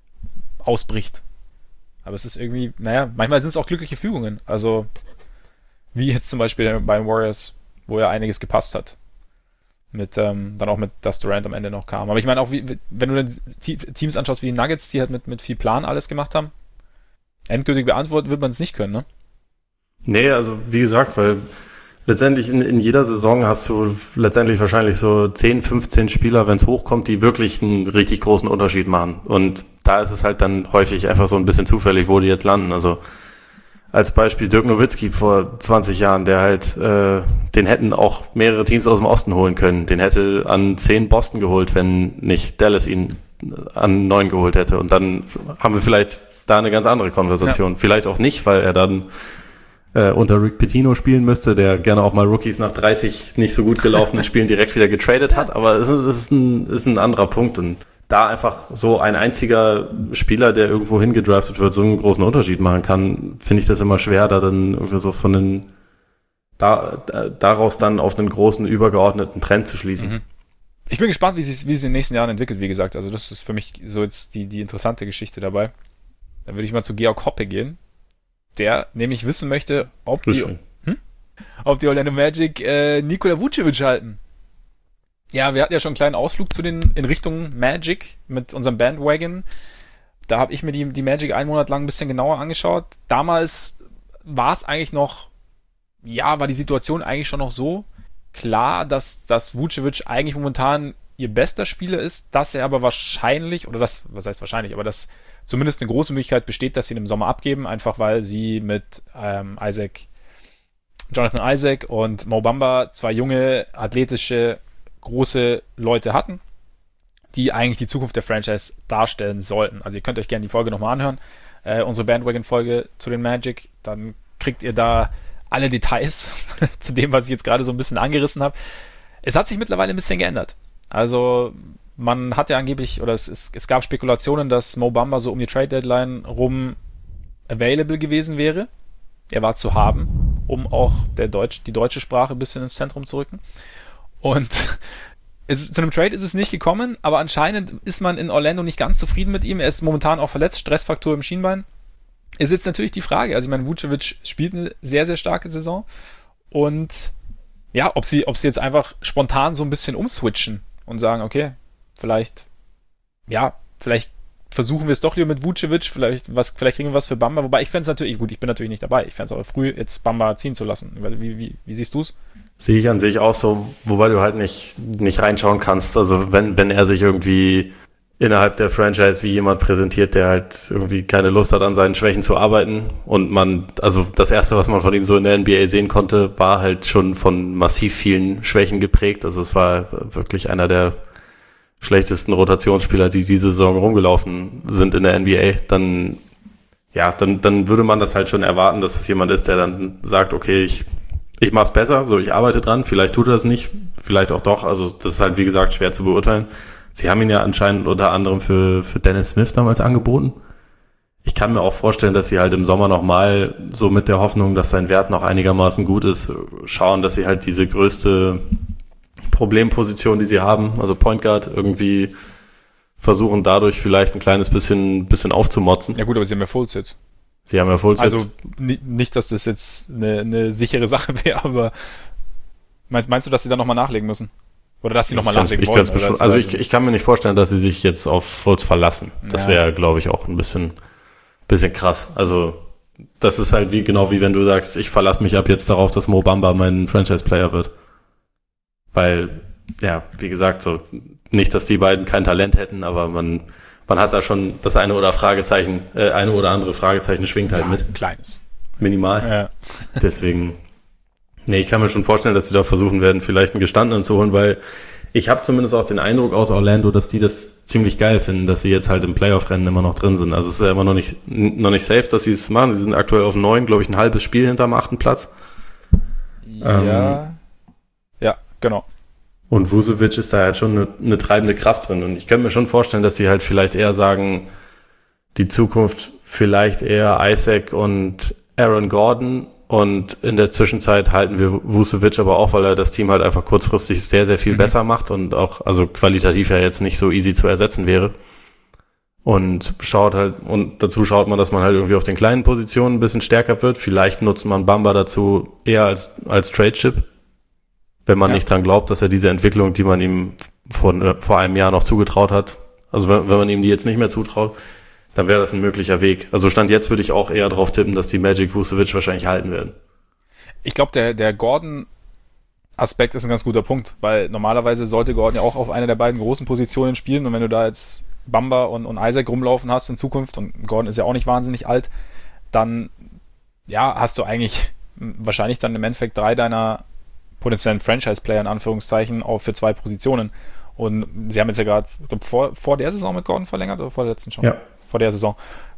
ausbricht. Aber es ist irgendwie, naja, manchmal sind es auch glückliche Fügungen. Also, wie jetzt zum Beispiel bei den Warriors, wo ja einiges gepasst hat. Mit, ähm, dann auch mit Das Durant am Ende noch kam. Aber ich meine auch, wie, wenn du dann Teams anschaust wie die Nuggets, die halt mit, mit viel Plan alles gemacht haben, endgültig beantworten wird man es nicht können, ne? Nee, also wie gesagt, weil letztendlich in, in jeder Saison hast du letztendlich wahrscheinlich so zehn, fünfzehn Spieler, wenn es hochkommt, die wirklich einen richtig großen Unterschied machen. Und da ist es halt dann häufig einfach so ein bisschen zufällig, wo die jetzt landen. Also als Beispiel Dirk Nowitzki vor zwanzig Jahren, der halt, äh, den hätten auch mehrere Teams aus dem Osten holen können. Den hätte an zehn Boston geholt, wenn nicht Dallas ihn an neun geholt hätte. Und dann haben wir vielleicht da eine ganz andere Konversation. Ja. Vielleicht auch nicht, weil er dann äh, unter Rick Pitino spielen müsste, der gerne auch mal Rookies nach dreißig nicht so gut gelaufenen Spielen direkt wieder getradet hat. Aber es ist, es ist, ein, ist ein anderer Punkt. Und da einfach so ein einziger Spieler, der irgendwo hingedraftet wird, so einen großen Unterschied machen kann, finde ich das immer schwer, da dann irgendwie so von den, da, daraus dann auf einen großen, übergeordneten Trend zu schließen. Mhm. Ich bin gespannt, wie es wie es in den nächsten Jahren entwickelt, wie gesagt. Also das ist für mich so jetzt die, die interessante Geschichte dabei. Dann würde ich mal zu Georg Hoppe gehen, der nämlich wissen möchte, ob die, hm? ob die Orlando Magic äh, Nikola Vucevic halten. Ja, wir hatten ja schon einen kleinen Ausflug zu den in Richtung Magic mit unserem Bandwagon. Da habe ich mir die, die Magic einen Monat lang ein bisschen genauer angeschaut. Damals war es eigentlich noch, ja, war die Situation eigentlich schon noch so klar, dass, dass Vucevic eigentlich momentan ihr bester Spieler ist, dass er aber wahrscheinlich, oder das, was heißt wahrscheinlich, aber dass zumindest eine große Möglichkeit besteht, dass sie ihn im Sommer abgeben, einfach weil sie mit ähm, Isaac, Jonathan Isaac und Mo Bamba zwei junge, athletische, große Leute hatten, die eigentlich die Zukunft der Franchise darstellen sollten. Also ihr könnt euch gerne die Folge nochmal anhören, äh, unsere Bandwagon-Folge zu den Magic, dann kriegt ihr da alle Details zu dem, was ich jetzt gerade so ein bisschen angerissen habe. Es hat sich mittlerweile ein bisschen geändert. Also man hat ja angeblich, oder es, es, es gab Spekulationen, dass Mo Bamba so um die Trade-Deadline rum available gewesen wäre. Er war zu haben, um auch der Deutsch, die deutsche Sprache ein bisschen ins Zentrum zu rücken. Und es, zu einem Trade ist es nicht gekommen, aber anscheinend ist man in Orlando nicht ganz zufrieden mit ihm. Er ist momentan auch verletzt, Stressfraktur im Schienbein. Ist jetzt natürlich die Frage, also ich meine, Vucevic spielt eine sehr, sehr starke Saison und ja, ob sie, ob sie jetzt einfach spontan so ein bisschen umswitchen und sagen, okay, vielleicht, ja, vielleicht versuchen wir es doch lieber mit Vucevic, vielleicht, was, vielleicht kriegen wir was für Bamba, wobei ich fände es natürlich, gut, ich bin natürlich nicht dabei, ich fände es aber früh, jetzt Bamba ziehen zu lassen. Wie, wie, wie siehst du es? Sehe ich an sich auch so, wobei du halt nicht, nicht reinschauen kannst, also wenn, wenn er sich irgendwie innerhalb der Franchise wie jemand präsentiert, der halt irgendwie keine Lust hat, an seinen Schwächen zu arbeiten und man, also das Erste, was man von ihm so in der N B A sehen konnte, war halt schon von massiv vielen Schwächen geprägt, also es war wirklich einer der schlechtesten Rotationsspieler, die diese Saison rumgelaufen sind in der N B A, dann, ja, dann, dann würde man das halt schon erwarten, dass das jemand ist, der dann sagt, okay, ich, ich mach's besser, so, ich arbeite dran, vielleicht tut er das nicht, vielleicht auch doch, also das ist halt, wie gesagt, schwer zu beurteilen. Sie haben ihn ja anscheinend unter anderem für, für Dennis Smith damals angeboten. Ich kann mir auch vorstellen, dass sie halt im Sommer nochmal so mit der Hoffnung, dass sein Wert noch einigermaßen gut ist, schauen, dass sie halt diese größte Problemposition, die sie haben, also Point Guard, irgendwie versuchen dadurch vielleicht ein kleines bisschen, bisschen aufzumotzen. Ja gut, aber sie haben ja Fullset. Sie haben ja Fullset. Also n- nicht, dass das jetzt eine, eine sichere Sache wäre, aber meinst, meinst du, dass sie da nochmal nachlegen müssen? Oder dass sie nochmal nachlegen ich wollen? Bestimmt, also ich, ich kann mir nicht vorstellen, dass sie sich jetzt auf Fultz verlassen. Das ja. wäre, glaube ich, auch ein bisschen, bisschen krass. Also das ist halt wie genau wie wenn du sagst, ich verlasse mich ab jetzt darauf, dass Mo Bamba mein Franchise-Player wird. Weil, ja, wie gesagt, so nicht, dass die beiden kein Talent hätten, aber man, man hat da schon das eine oder Fragezeichen, äh, eine oder andere Fragezeichen schwingt halt ja, mit. Ein kleines. Minimal. Ja. Deswegen, nee, ich kann mir schon vorstellen, dass sie da versuchen werden, vielleicht einen Gestandenen zu holen, weil ich habe zumindest auch den Eindruck aus Orlando, dass die das ziemlich geil finden, dass sie jetzt halt im Playoff-Rennen immer noch drin sind. Also es ist ja immer noch nicht, noch nicht safe, dass sie es machen. Sie sind aktuell auf neun, glaube ich, ein halbes Spiel hinterm achten Platz. Ja. Ähm, ja, genau. Und Vucevic ist da halt schon eine, eine treibende Kraft drin. Und ich könnte mir schon vorstellen, dass sie halt vielleicht eher sagen, die Zukunft vielleicht eher Isaac und Aaron Gordon. Und in der Zwischenzeit halten wir Vucevic aber auch, weil er das Team halt einfach kurzfristig sehr, sehr viel mhm. besser macht und auch, also qualitativ ja jetzt nicht so easy zu ersetzen wäre. Und schaut halt, und dazu schaut man, dass man halt irgendwie auf den kleinen Positionen ein bisschen stärker wird. Vielleicht nutzt man Bamba dazu eher als, als Trade-Chip. wenn man ja. nicht dran glaubt, dass er diese Entwicklung, die man ihm vor, vor einem Jahr noch zugetraut hat, also wenn, wenn man ihm die jetzt nicht mehr zutraut, dann wäre das ein möglicher Weg. Also Stand jetzt würde ich auch eher drauf tippen, dass die Magic Vucevic wahrscheinlich halten werden. Ich glaube, der, der Gordon-Aspekt ist ein ganz guter Punkt, weil normalerweise sollte Gordon ja auch auf einer der beiden großen Positionen spielen und wenn du da jetzt Bamba und, und Isaac rumlaufen hast in Zukunft und Gordon ist ja auch nicht wahnsinnig alt, dann ja, hast du eigentlich wahrscheinlich dann im Endeffekt drei deiner potenziellen Franchise-Player in Anführungszeichen auch für zwei Positionen. Und sie haben jetzt ja gerade, ich glaube, vor, vor der Saison mit Gordon verlängert oder vor der letzten schon? Ja. Vor der Saison.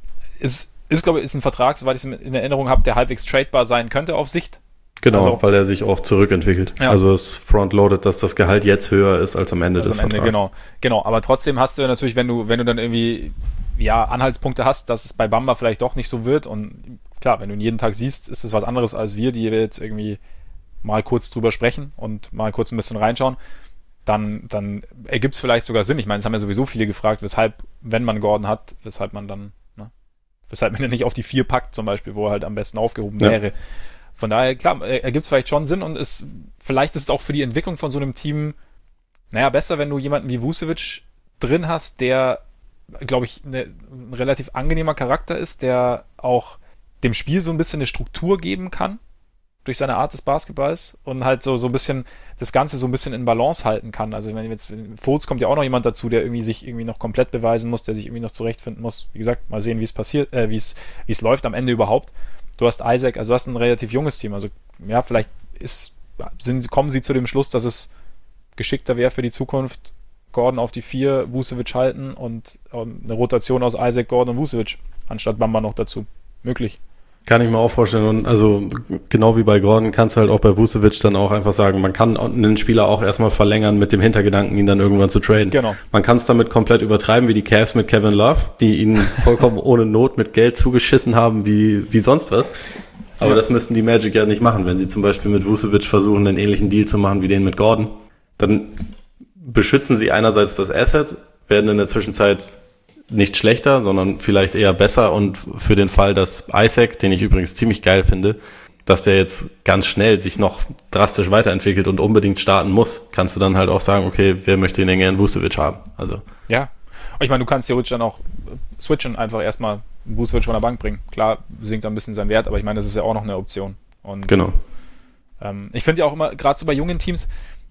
Ist, ist glaube ich, ist ein Vertrag, soweit ich es in Erinnerung habe, der halbwegs tradebar sein könnte auf Sicht. Genau, also, weil er sich auch zurückentwickelt. Ja. Also es frontloadet, dass das Gehalt jetzt höher ist als am Ende also des am Ende, Vertrags. Genau, genau. Aber trotzdem hast du ja natürlich, wenn du, wenn du dann irgendwie ja, Anhaltspunkte hast, dass es bei Bamba vielleicht doch nicht so wird und klar, wenn du ihn jeden Tag siehst, ist es was anderes als wir, die wir jetzt irgendwie mal kurz drüber sprechen und mal kurz ein bisschen reinschauen, dann, dann ergibt es vielleicht sogar Sinn. Ich meine, es haben ja sowieso viele gefragt, weshalb, wenn man Gordon hat, weshalb man dann, ne, weshalb man ihn nicht auf die vier packt zum Beispiel, wo er halt am besten aufgehoben ja. wäre. Von daher, klar, ergibt es vielleicht schon Sinn und ist, vielleicht ist es auch für die Entwicklung von so einem Team, naja, besser, wenn du jemanden wie Vucevic drin hast, der, glaube ich, ne, ein relativ angenehmer Charakter ist, der auch dem Spiel so ein bisschen eine Struktur geben kann, durch seine Art des Basketballs und halt so, so ein bisschen das Ganze so ein bisschen in Balance halten kann. Also wenn jetzt Fultz kommt ja auch noch jemand dazu, der irgendwie sich irgendwie noch komplett beweisen muss, der sich irgendwie noch zurechtfinden muss. Wie gesagt, mal sehen, wie es passiert, äh, wie es wie es läuft am Ende überhaupt. Du hast Isaac, also du hast ein relativ junges Team. Also ja, vielleicht ist, sind, kommen sie zu dem Schluss, dass es geschickter wäre für die Zukunft, Gordon auf die vier, Vucevic halten und, und eine Rotation aus Isaac, Gordon und Vucevic, anstatt Bamba noch dazu. Möglich. Kann ich mir auch vorstellen. Und also genau wie bei Gordon kannst du halt auch bei Vucevic dann auch einfach sagen, man kann einen Spieler auch erstmal verlängern mit dem Hintergedanken, ihn dann irgendwann zu traden. Genau. Man kann es damit komplett übertreiben, wie die Cavs mit Kevin Love, die ihn vollkommen ohne Not mit Geld zugeschissen haben, wie, wie sonst was. Aber ja. Das müssten die Magic ja nicht machen. Wenn sie zum Beispiel mit Vucevic versuchen, einen ähnlichen Deal zu machen wie den mit Gordon, dann beschützen sie einerseits das Asset, werden in der Zwischenzeit nicht schlechter, sondern vielleicht eher besser und für den Fall, dass Isaac, den ich übrigens ziemlich geil finde, dass der jetzt ganz schnell sich noch drastisch weiterentwickelt und unbedingt starten muss, kannst du dann halt auch sagen, okay, wer möchte den denn gerne Vucevic haben? Also. Ja, ich meine, du kannst theoretisch dann auch switchen, einfach erstmal Vucevic von der Bank bringen. Klar, sinkt dann ein bisschen sein Wert, aber ich meine, das ist ja auch noch eine Option. Und, genau. Ähm, ich finde ja auch immer, gerade so bei jungen Teams,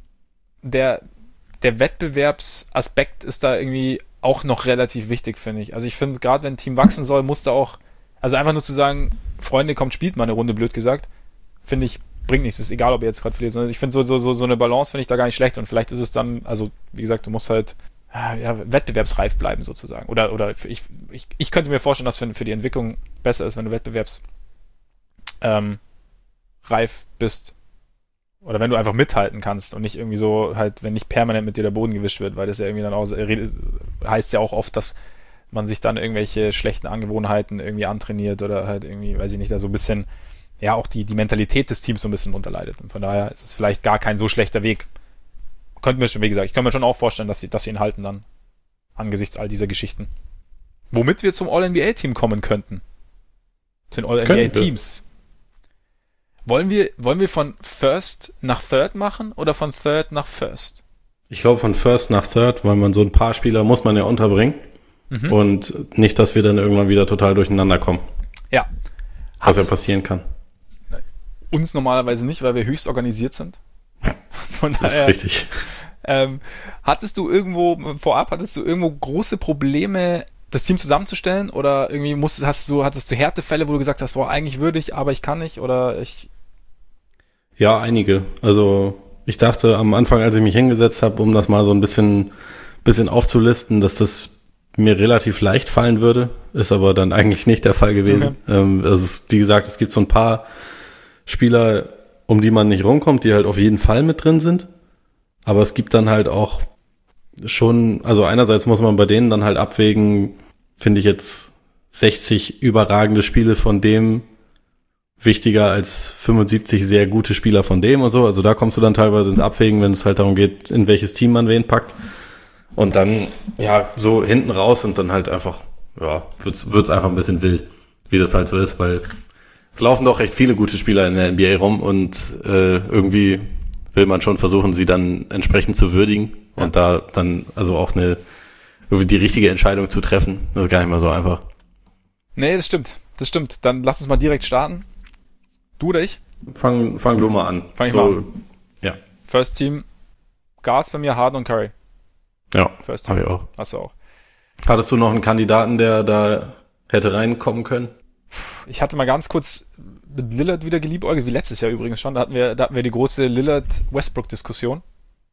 der, der Wettbewerbsaspekt ist da irgendwie auch noch relativ wichtig, finde ich. Also ich finde, gerade wenn ein Team wachsen soll, muss da auch, also einfach nur zu sagen, Freunde, kommt, spielt mal eine Runde, blöd gesagt, finde ich, bringt nichts. Ist egal, ob ihr jetzt gerade verliert, sondern ich finde so, so, so, so eine Balance finde ich da gar nicht schlecht und vielleicht ist es dann, also wie gesagt, du musst halt ja, wettbewerbsreif bleiben sozusagen. Oder, oder ich, ich, ich könnte mir vorstellen, dass für, für die Entwicklung besser ist, wenn du wettbewerbsreif ähm, bist. Oder wenn du einfach mithalten kannst und nicht irgendwie so halt, wenn nicht permanent mit dir der Boden gewischt wird, weil das ja irgendwie dann auch, heißt ja auch oft, dass man sich dann irgendwelche schlechten Angewohnheiten irgendwie antrainiert oder halt irgendwie, weiß ich nicht, da so ein bisschen, ja, auch die, die Mentalität des Teams so ein bisschen unterleidet. Und von daher ist es vielleicht gar kein so schlechter Weg. Könnten wir schon, wie gesagt, ich kann mir schon auch vorstellen, dass sie, dass sie ihn halten dann, angesichts all dieser Geschichten. Womit wir zum All-N B A-Team kommen könnten. Zu den All-N B A-Teams. Wollen wir, wollen wir von First nach Third machen oder von Third nach First? Ich glaube von First nach Third, weil man so ein paar Spieler muss man ja unterbringen. Mhm. Und nicht, dass wir dann irgendwann wieder total durcheinander kommen. Ja. Was ja passieren kann. Uns normalerweise nicht, weil wir höchst organisiert sind. Von das daher, ist richtig. Ähm, hattest du irgendwo, vorab, hattest du irgendwo große Probleme, das Team zusammenzustellen? Oder irgendwie musst, hast du, hattest du Härtefälle, wo du gesagt hast, boah, eigentlich würde ich, aber ich kann nicht? Oder ich... Ja, einige. Also ich dachte am Anfang, als ich mich hingesetzt habe, um das mal so ein bisschen, bisschen aufzulisten, dass das mir relativ leicht fallen würde, ist aber dann eigentlich nicht der Fall gewesen. Okay. Ähm, also es, wie gesagt, es gibt so ein paar Spieler, um die man nicht rumkommt, die halt auf jeden Fall mit drin sind. Aber es gibt dann halt auch schon, also einerseits muss man bei denen dann halt abwägen, finde ich jetzt sechzig überragende Spiele von dem wichtiger als fünfundsiebzig sehr gute Spieler von dem und so. Also da kommst du dann teilweise ins Abwägen, wenn es halt darum geht, in welches Team man wen packt. Und dann, ja, so hinten raus und dann halt einfach, ja, wird's, wird's einfach ein bisschen wild, wie das halt so ist, weil es laufen doch recht viele gute Spieler in der N B A rum und äh, irgendwie will man schon versuchen, sie dann entsprechend zu würdigen ja. und da dann also auch eine die richtige Entscheidung zu treffen. Das ist gar nicht mal so einfach. Nee, das stimmt. Das stimmt. Dann lass uns mal direkt starten. Du oder ich? Fang, fang du mal an. Fang ich so, mal an. Ja. First Team. Guards bei mir, Harden und Curry. Ja, First Team. Hab ich auch. Hast du auch. Hattest du noch einen Kandidaten, der da hätte reinkommen können? Ich hatte mal ganz kurz mit Lillard wieder geliebäugelt, wie letztes Jahr übrigens schon. Da hatten wir, da hatten wir die große Lillard-Westbrook-Diskussion.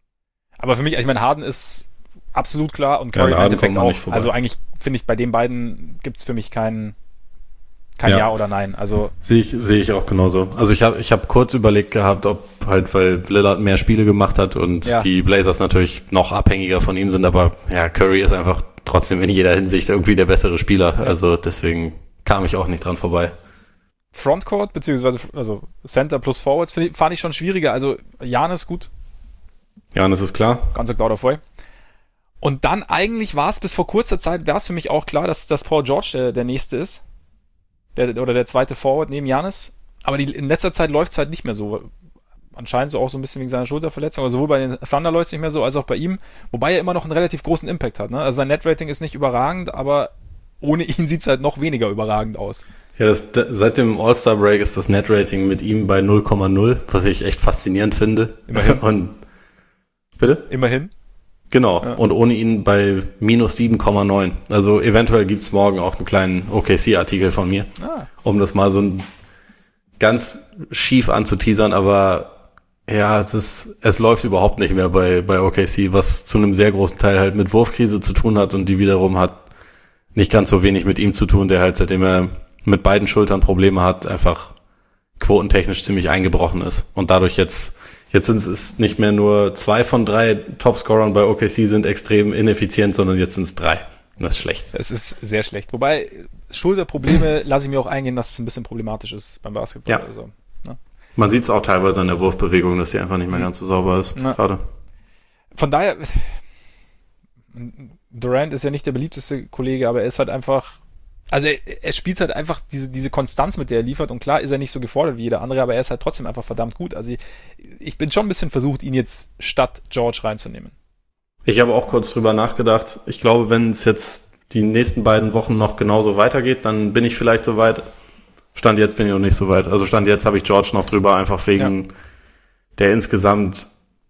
Aber für mich, ich meine, Harden ist absolut klar und Curry ja, im Endeffekt auch. Vorbei. Also eigentlich finde ich, bei den beiden gibt es für mich kein, kein ja. Ja oder Nein. Also sehe ich, sehe ich auch genauso. Also ich habe ich hab kurz überlegt gehabt, ob halt, weil Lillard mehr Spiele gemacht hat und ja. die Blazers natürlich noch abhängiger von ihm sind, aber ja, Curry ist einfach trotzdem in jeder Hinsicht irgendwie der bessere Spieler. Ja. Also deswegen kam ich auch nicht dran vorbei. Frontcourt, beziehungsweise also Center plus Forwards, ich, fand ich schon schwieriger. Also Giannis gut. Giannis ist klar. Ganz klar davor. Und dann eigentlich war es bis vor kurzer Zeit, wäre es für mich auch klar, dass, dass Paul George der, der nächste ist. Der, oder der zweite Forward neben Giannis. Aber die, in letzter Zeit läuft es halt nicht mehr so. Anscheinend so auch so ein bisschen wegen seiner Schulterverletzung. Also sowohl bei den Thunder läuft es nicht mehr so, als auch bei ihm. Wobei er immer noch einen relativ großen Impact hat. Ne? Also sein Net-Rating ist nicht überragend, aber ohne ihn sieht es halt noch weniger überragend aus. Ja, das, da, seit dem All-Star-Break ist das Net-Rating mit ihm bei null Komma null, was ich echt faszinierend finde. Immerhin. Und, bitte? Immerhin. Genau, ja. Und ohne ihn bei minus sieben Komma neun. Also eventuell gibt's morgen auch einen kleinen O K C-Artikel von mir, ah. um das mal so ein ganz schief anzuteasern, aber ja, es ist, es läuft überhaupt nicht mehr bei, bei O K C, was zu einem sehr großen Teil halt mit Wurfkrise zu tun hat und die wiederum hat nicht ganz so wenig mit ihm zu tun, der halt seitdem er mit beiden Schultern Probleme hat, einfach quotentechnisch ziemlich eingebrochen ist und dadurch jetzt Jetzt sind es nicht mehr nur zwei von drei Topscorern bei O K C sind extrem ineffizient, sondern jetzt sind es drei. Das ist schlecht. Es ist sehr schlecht. Wobei, Schulterprobleme lasse ich mir auch eingehen, dass es ein bisschen problematisch ist beim Basketball. Ja. Also, ne? Man sieht es auch teilweise an der Wurfbewegung, dass sie einfach nicht mehr ganz so sauber ist. Ja. Gerade. Von daher, Durant ist ja nicht der beliebteste Kollege, aber er ist halt einfach, also er, er spielt halt einfach diese, diese Konstanz, mit der er liefert, und klar ist er nicht so gefordert wie jeder andere, aber er ist halt trotzdem einfach verdammt gut. Also ich, ich bin schon ein bisschen versucht, ihn jetzt statt George reinzunehmen. Ich habe auch kurz drüber nachgedacht. Ich glaube, wenn es jetzt die nächsten beiden Wochen noch genauso weitergeht, dann bin ich vielleicht so weit. Stand jetzt bin ich noch nicht so weit. Also Stand jetzt habe ich George noch drüber, einfach wegen ja. der insgesamt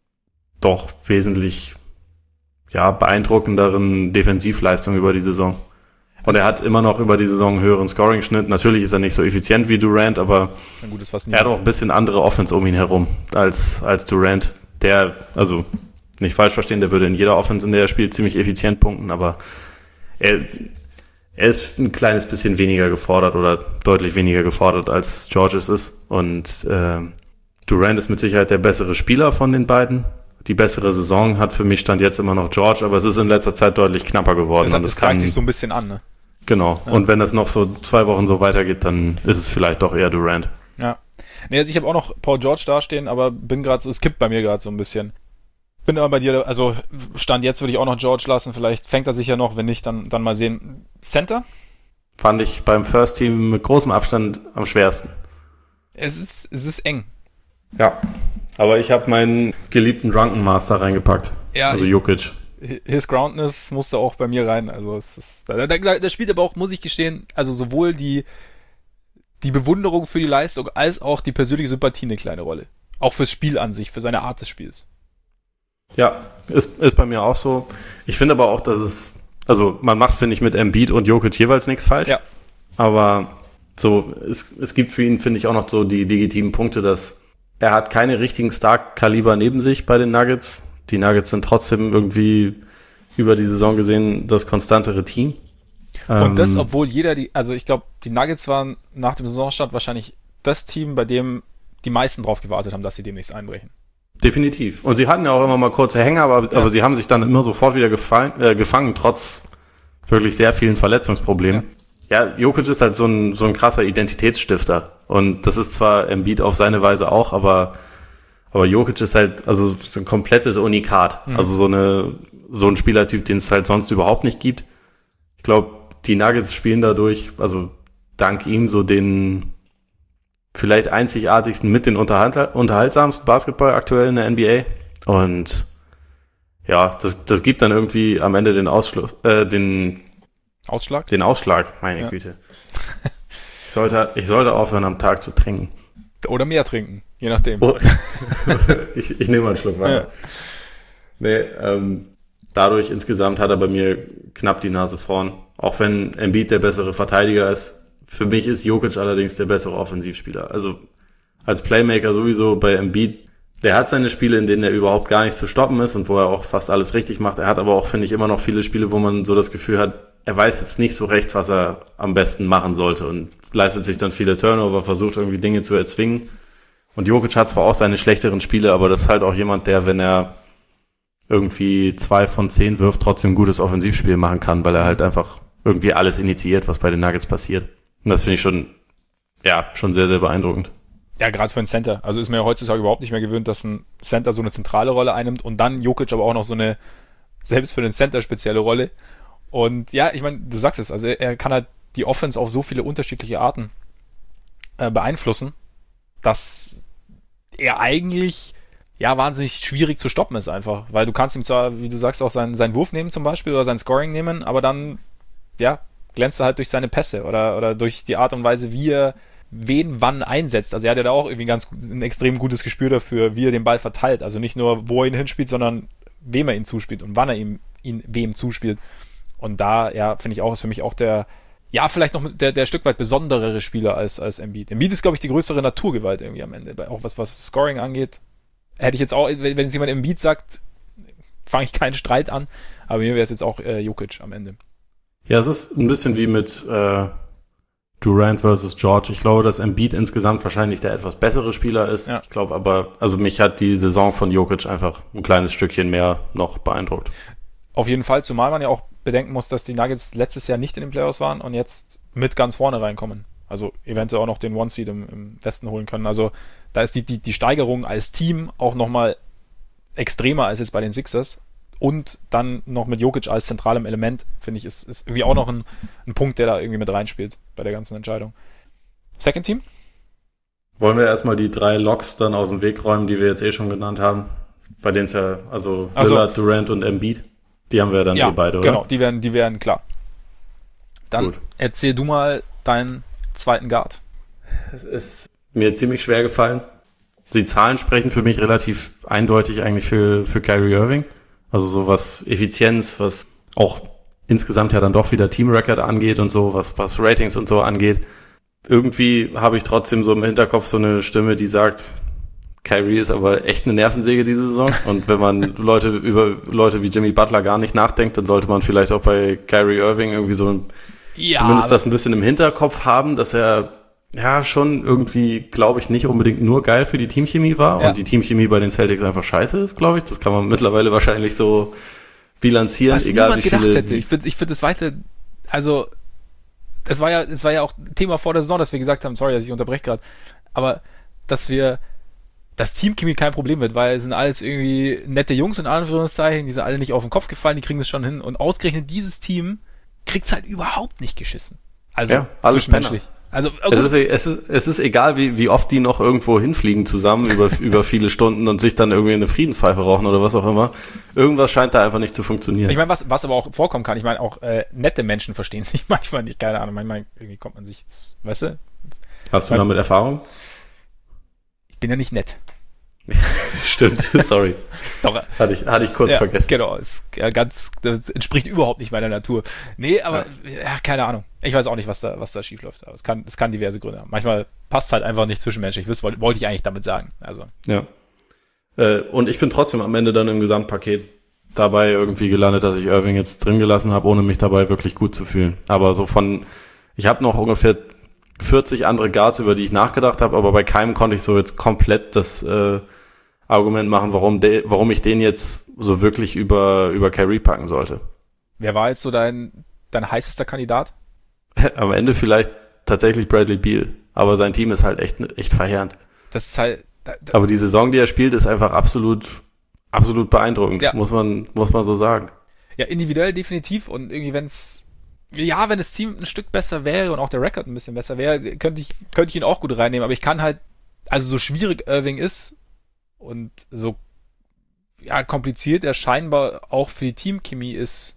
doch wesentlich ja, beeindruckenderen Defensivleistung über die Saison. Und also, er hat immer noch über die Saison einen höheren Scoring-Schnitt. Natürlich ist er nicht so effizient wie Durant, aber gut, ist fast er hat auch ein bisschen andere Offense um ihn herum als, als Durant. Der, also nicht falsch verstehen, der würde in jeder Offense, in der er spielt, ziemlich effizient punkten, aber er, er ist ein kleines bisschen weniger gefordert oder deutlich weniger gefordert, als George es ist. Und äh, Durant ist mit Sicherheit der bessere Spieler von den beiden. Die bessere Saison hat für mich Stand jetzt immer noch George, aber es ist in letzter Zeit deutlich knapper geworden. Deshalb, und das gleicht sich so ein bisschen an, ne? Genau. Ja. Und wenn das noch so zwei Wochen so weitergeht, dann ist es vielleicht doch eher Durant. Ja. Nee, also ich habe auch noch Paul George dastehen, aber bin gerade so, es kippt bei mir gerade so ein bisschen. Bin aber bei dir, also Stand jetzt würde ich auch noch George lassen, vielleicht fängt er sich ja noch, wenn nicht, dann, dann mal sehen. Center? Fand ich beim First Team mit großem Abstand am schwersten. Es ist, es ist eng. Ja. Aber ich habe meinen geliebten Drunken Master reingepackt. Ja, also Jokic. His Groundness musste auch bei mir rein. Also es ist, da, da, da spielt aber auch, muss ich gestehen, also sowohl die, die Bewunderung für die Leistung als auch die persönliche Sympathie eine kleine Rolle. Auch fürs Spiel an sich, für seine Art des Spiels. Ja, ist, ist bei mir auch so. Ich finde aber auch, dass es, also man macht, finde ich, mit Embiid und Jokic jeweils nichts falsch. Ja. Aber so, es, es gibt für ihn, finde ich, auch noch so die legitimen Punkte, dass er hat keine richtigen Star-Kaliber neben sich bei den Nuggets. Die Nuggets sind trotzdem irgendwie über die Saison gesehen das konstantere Team. Und ähm, das, obwohl jeder, die, also ich glaube, die Nuggets waren nach dem Saisonstart wahrscheinlich das Team, bei dem die meisten drauf gewartet haben, dass sie demnächst einbrechen. Definitiv. Und sie hatten ja auch immer mal kurze Hänger, aber, ja. aber sie haben sich dann immer sofort wieder gefallen, äh, gefangen, trotz wirklich sehr vielen Verletzungsproblemen. Ja. Ja, Jokic ist halt so ein, so ein krasser Identitätsstifter. Und das ist zwar Embiid auf seine Weise auch, aber, aber Jokic ist halt, also so ein komplettes Unikat. Mhm. Also so eine, so ein Spielertyp, den es halt sonst überhaupt nicht gibt. Ich glaube, die Nuggets spielen dadurch, also dank ihm so den vielleicht einzigartigsten, mit den unterhalt- unterhaltsamsten Basketball aktuell in der N B A. Und ja, das, das gibt dann irgendwie am Ende den Ausschluss, äh, den Ausschlag? Den Ausschlag, meine Ja. Güte. Ich sollte, ich sollte aufhören, am Tag zu trinken. Oder mehr trinken, je nachdem. Oh. ich, ich nehme mal einen Schluck Wasser. Ja. Nee, ähm, dadurch insgesamt hat er bei mir knapp die Nase vorn. Auch wenn Embiid der bessere Verteidiger ist. Für mich ist Jokic allerdings der bessere Offensivspieler. Also als Playmaker sowieso bei Embiid. Der hat seine Spiele, in denen er überhaupt gar nicht zu stoppen ist und wo er auch fast alles richtig macht. Er hat aber auch, finde ich, immer noch viele Spiele, wo man so das Gefühl hat, er weiß jetzt nicht so recht, was er am besten machen sollte und leistet sich dann viele Turnover, versucht irgendwie Dinge zu erzwingen. Und Jokic hat zwar auch seine schlechteren Spiele, aber das ist halt auch jemand, der, wenn er irgendwie zwei von zehn wirft, trotzdem ein gutes Offensivspiel machen kann, weil er halt einfach irgendwie alles initiiert, was bei den Nuggets passiert. Und das finde ich schon, ja, schon sehr, sehr beeindruckend. Ja, gerade für einen Center. Also ist mir ja heutzutage überhaupt nicht mehr gewöhnt, dass ein Center so eine zentrale Rolle einnimmt und dann Jokic aber auch noch so eine, selbst für den Center spezielle Rolle. Und ja, ich meine, du sagst es, also er kann halt die Offense auf so viele unterschiedliche Arten äh, beeinflussen, dass er eigentlich ja wahnsinnig schwierig zu stoppen ist einfach. Weil du kannst ihm zwar, wie du sagst, auch seinen, seinen Wurf nehmen zum Beispiel oder sein Scoring nehmen, aber dann, ja, glänzt er halt durch seine Pässe oder, oder durch die Art und Weise, wie er wen wann einsetzt. Also er hat ja da auch irgendwie ganz ein extrem gutes Gespür dafür, wie er den Ball verteilt. Also nicht nur, wo er ihn hinspielt, sondern wem er ihn zuspielt und wann er ihm, ihn wem zuspielt. Und da, ja, finde ich auch, ist für mich auch der, ja, vielleicht noch der, der Stück weit besonderere Spieler als, als Embiid. Embiid ist, glaube ich, die größere Naturgewalt irgendwie am Ende. Auch was, was Scoring angeht. Hätte ich jetzt auch, wenn jetzt jemand Embiid sagt, fange ich keinen Streit an. Aber mir wäre es jetzt auch äh, Jokic am Ende. Ja, es ist ein bisschen wie mit äh, Durant versus George. Ich glaube, dass Embiid insgesamt wahrscheinlich der etwas bessere Spieler ist. Ja. Ich glaube aber, also mich hat die Saison von Jokic einfach ein kleines Stückchen mehr noch beeindruckt. Auf jeden Fall, zumal man ja auch bedenken muss, dass die Nuggets letztes Jahr nicht in den Playoffs waren und jetzt mit ganz vorne reinkommen. Also eventuell auch noch den One-Seed im, im Westen holen können. Also da ist die, die, die Steigerung als Team auch nochmal extremer als jetzt bei den Sixers. Und dann noch mit Jokic als zentralem Element, finde ich, ist, ist irgendwie auch noch ein, ein Punkt, der da irgendwie mit reinspielt bei der ganzen Entscheidung. Second Team? Wollen wir erstmal die drei Locks dann aus dem Weg räumen, die wir jetzt eh schon genannt haben? Bei denen es ja, also Lillard, so. Durant und Embiid, die haben wir dann ja, eh beide, oder? Genau, die wären, die wären klar. Dann Gut. Erzähl du mal deinen zweiten Guard. Es ist mir ziemlich schwer gefallen. Die Zahlen sprechen für mich relativ eindeutig eigentlich für, für Kyrie Irving. Also so was Effizienz, was auch insgesamt ja dann doch wieder Team-Record angeht und so, was, was Ratings und so angeht. Irgendwie habe ich trotzdem so im Hinterkopf so eine Stimme, die sagt, Kyrie ist aber echt eine Nervensäge diese Saison. Und wenn man Leute über Leute wie Jimmy Butler gar nicht nachdenkt, dann sollte man vielleicht auch bei Kyrie Irving irgendwie so Ja, zumindest das ein bisschen im Hinterkopf haben, dass er ja schon irgendwie, glaube ich, nicht unbedingt nur geil für die Teamchemie war Ja. und die Teamchemie bei den Celtics einfach scheiße ist, glaube ich. Das kann man mittlerweile wahrscheinlich so bilanzieren, was egal wie niemand gedacht viele. hätte. Ich finde ich find das weiter, also es war ja, es war ja auch Thema vor der Saison, dass wir gesagt haben, sorry, dass ich unterbreche gerade, aber dass wir das Teamchemie kein Problem wird, weil es sind alles irgendwie nette Jungs in Anführungszeichen, die sind alle nicht auf den Kopf gefallen, die kriegen das schon hin und ausgerechnet dieses Team kriegt es halt überhaupt nicht geschissen. Also Ja, alles zwischenmenschlich. Also oh Es gut, ist, es ist, es ist egal, wie, wie oft die noch irgendwo hinfliegen zusammen über, über viele Stunden und sich dann irgendwie eine Friedenspfeife rauchen oder was auch immer. Irgendwas scheint da einfach nicht zu funktionieren. ich meine, was, was aber auch vorkommen kann, ich meine, auch äh, nette Menschen verstehen sich manchmal nicht, keine Ahnung, manchmal irgendwie kommt man sich, weißt du, Hast du damit Erfahrung? ich bin ja nicht nett. Stimmt, sorry. Doch, Hatte ich, hatte ich kurz ja, vergessen. Genau, ist ja ganz, das entspricht überhaupt nicht meiner Natur. Nee, aber ja. ja, keine Ahnung. Ich weiß auch nicht, was da, was da schief läuft. Aber es kann, es kann diverse Gründe haben. Manchmal passt halt einfach nicht zwischenmenschlich. Das wollte, wollte ich eigentlich damit sagen. Also. Ja. Äh, und ich bin trotzdem am Ende dann im Gesamtpaket dabei irgendwie gelandet, dass ich Irving jetzt drin gelassen habe, ohne mich dabei wirklich gut zu fühlen. Aber so von, ich habe noch ungefähr vierzig andere Guards, über die ich nachgedacht habe, aber bei keinem konnte ich so jetzt komplett das äh, Argument machen, warum, de, warum ich den jetzt so wirklich über, über Kyrie packen sollte. Wer war jetzt so dein, dein heißester Kandidat? Am Ende vielleicht tatsächlich Bradley Beal, aber sein Team ist halt echt, echt verheerend. Das ist halt. Da, da, Aber die Saison, die er spielt, ist einfach absolut, absolut beeindruckend, Ja. muss man, muss man so sagen. ja, individuell definitiv und irgendwie, wenn es Ja, wenn das Team ein Stück besser wäre und auch der Rekord ein bisschen besser wäre, könnte ich, könnte ich ihn auch gut reinnehmen. Aber ich kann halt, also so schwierig Irving ist und so ja, kompliziert er scheinbar auch für die Teamchemie ist,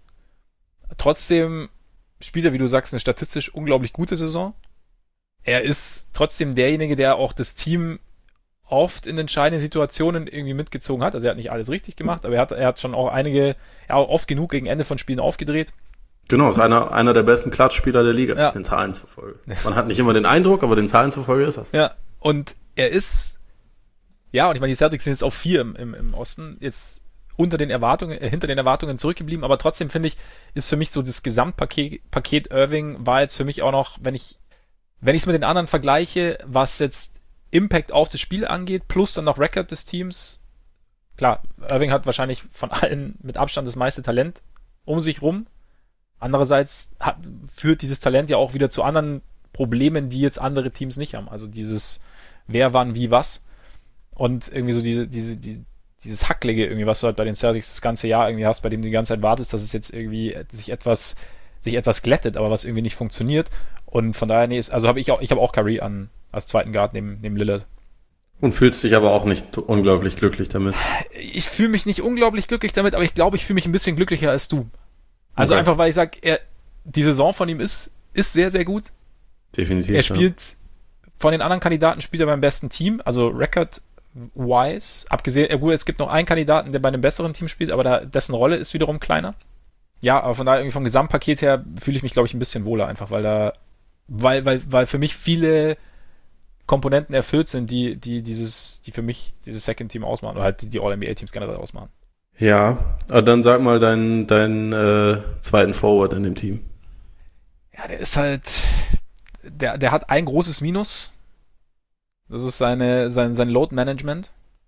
trotzdem spielt er, wie du sagst, eine statistisch unglaublich gute Saison. Er ist trotzdem derjenige, der auch das Team oft in entscheidenden Situationen irgendwie mitgezogen hat. Also er hat nicht alles richtig gemacht, aber er hat, er hat schon auch einige, ja, oft genug gegen Ende von Spielen aufgedreht. Genau, ist einer, einer der besten Klatschspieler der Liga, ja. den Zahlen zufolge. Man hat nicht immer den Eindruck, aber den Zahlen zufolge ist das. Ja, und er ist, ja, und ich meine, die Celtics sind jetzt auf vier im, im, im Osten, jetzt unter den Erwartungen, äh, hinter den Erwartungen zurückgeblieben, aber trotzdem finde ich, ist für mich so das Gesamtpaket Paket Irving war jetzt für mich auch noch, wenn ich, wenn ich es mit den anderen vergleiche, was jetzt Impact auf das Spiel angeht, plus dann noch Record des Teams, klar, Irving hat wahrscheinlich von allen mit Abstand das meiste Talent um sich rum. Andererseits hat, führt dieses Talent ja auch wieder zu anderen Problemen, die jetzt andere Teams nicht haben. Also dieses wer, wann, wie, was. Und irgendwie so diese, diese, die, dieses Hacklige irgendwie, was du halt bei den Celtics das ganze Jahr irgendwie hast, bei dem du die ganze Zeit wartest, dass es jetzt irgendwie sich etwas, sich etwas glättet, aber was irgendwie nicht funktioniert. Und von daher, nee, ist, also habe ich auch, ich habe auch Curry an, als zweiten Guard neben, neben Lillard. Und fühlst dich aber auch nicht unglaublich glücklich damit? Ich fühle mich nicht unglaublich glücklich damit, aber ich glaube, ich fühle mich ein bisschen glücklicher als du. Also okay. einfach, weil ich sage, er, die Saison von ihm ist, ist sehr, sehr gut. Definitiv. Er spielt, ja. Von den anderen Kandidaten spielt er beim besten Team, also Record-wise, abgesehen, ja gut, es gibt noch einen Kandidaten, der bei einem besseren Team spielt, aber da, dessen Rolle ist wiederum kleiner. Ja, aber von daher irgendwie vom Gesamtpaket her fühle ich mich, glaube ich, ein bisschen wohler einfach, weil da, weil, weil, weil für mich viele Komponenten erfüllt sind, die, die dieses, die für mich dieses Second Team ausmachen, oder halt die, die All-N B A-Teams generell ausmachen. Ja, aber dann sag mal deinen, deinen äh, zweiten Forward in dem Team. Ja, der ist halt, der, der hat ein großes Minus. Das ist seine, sein, sein Load-Management.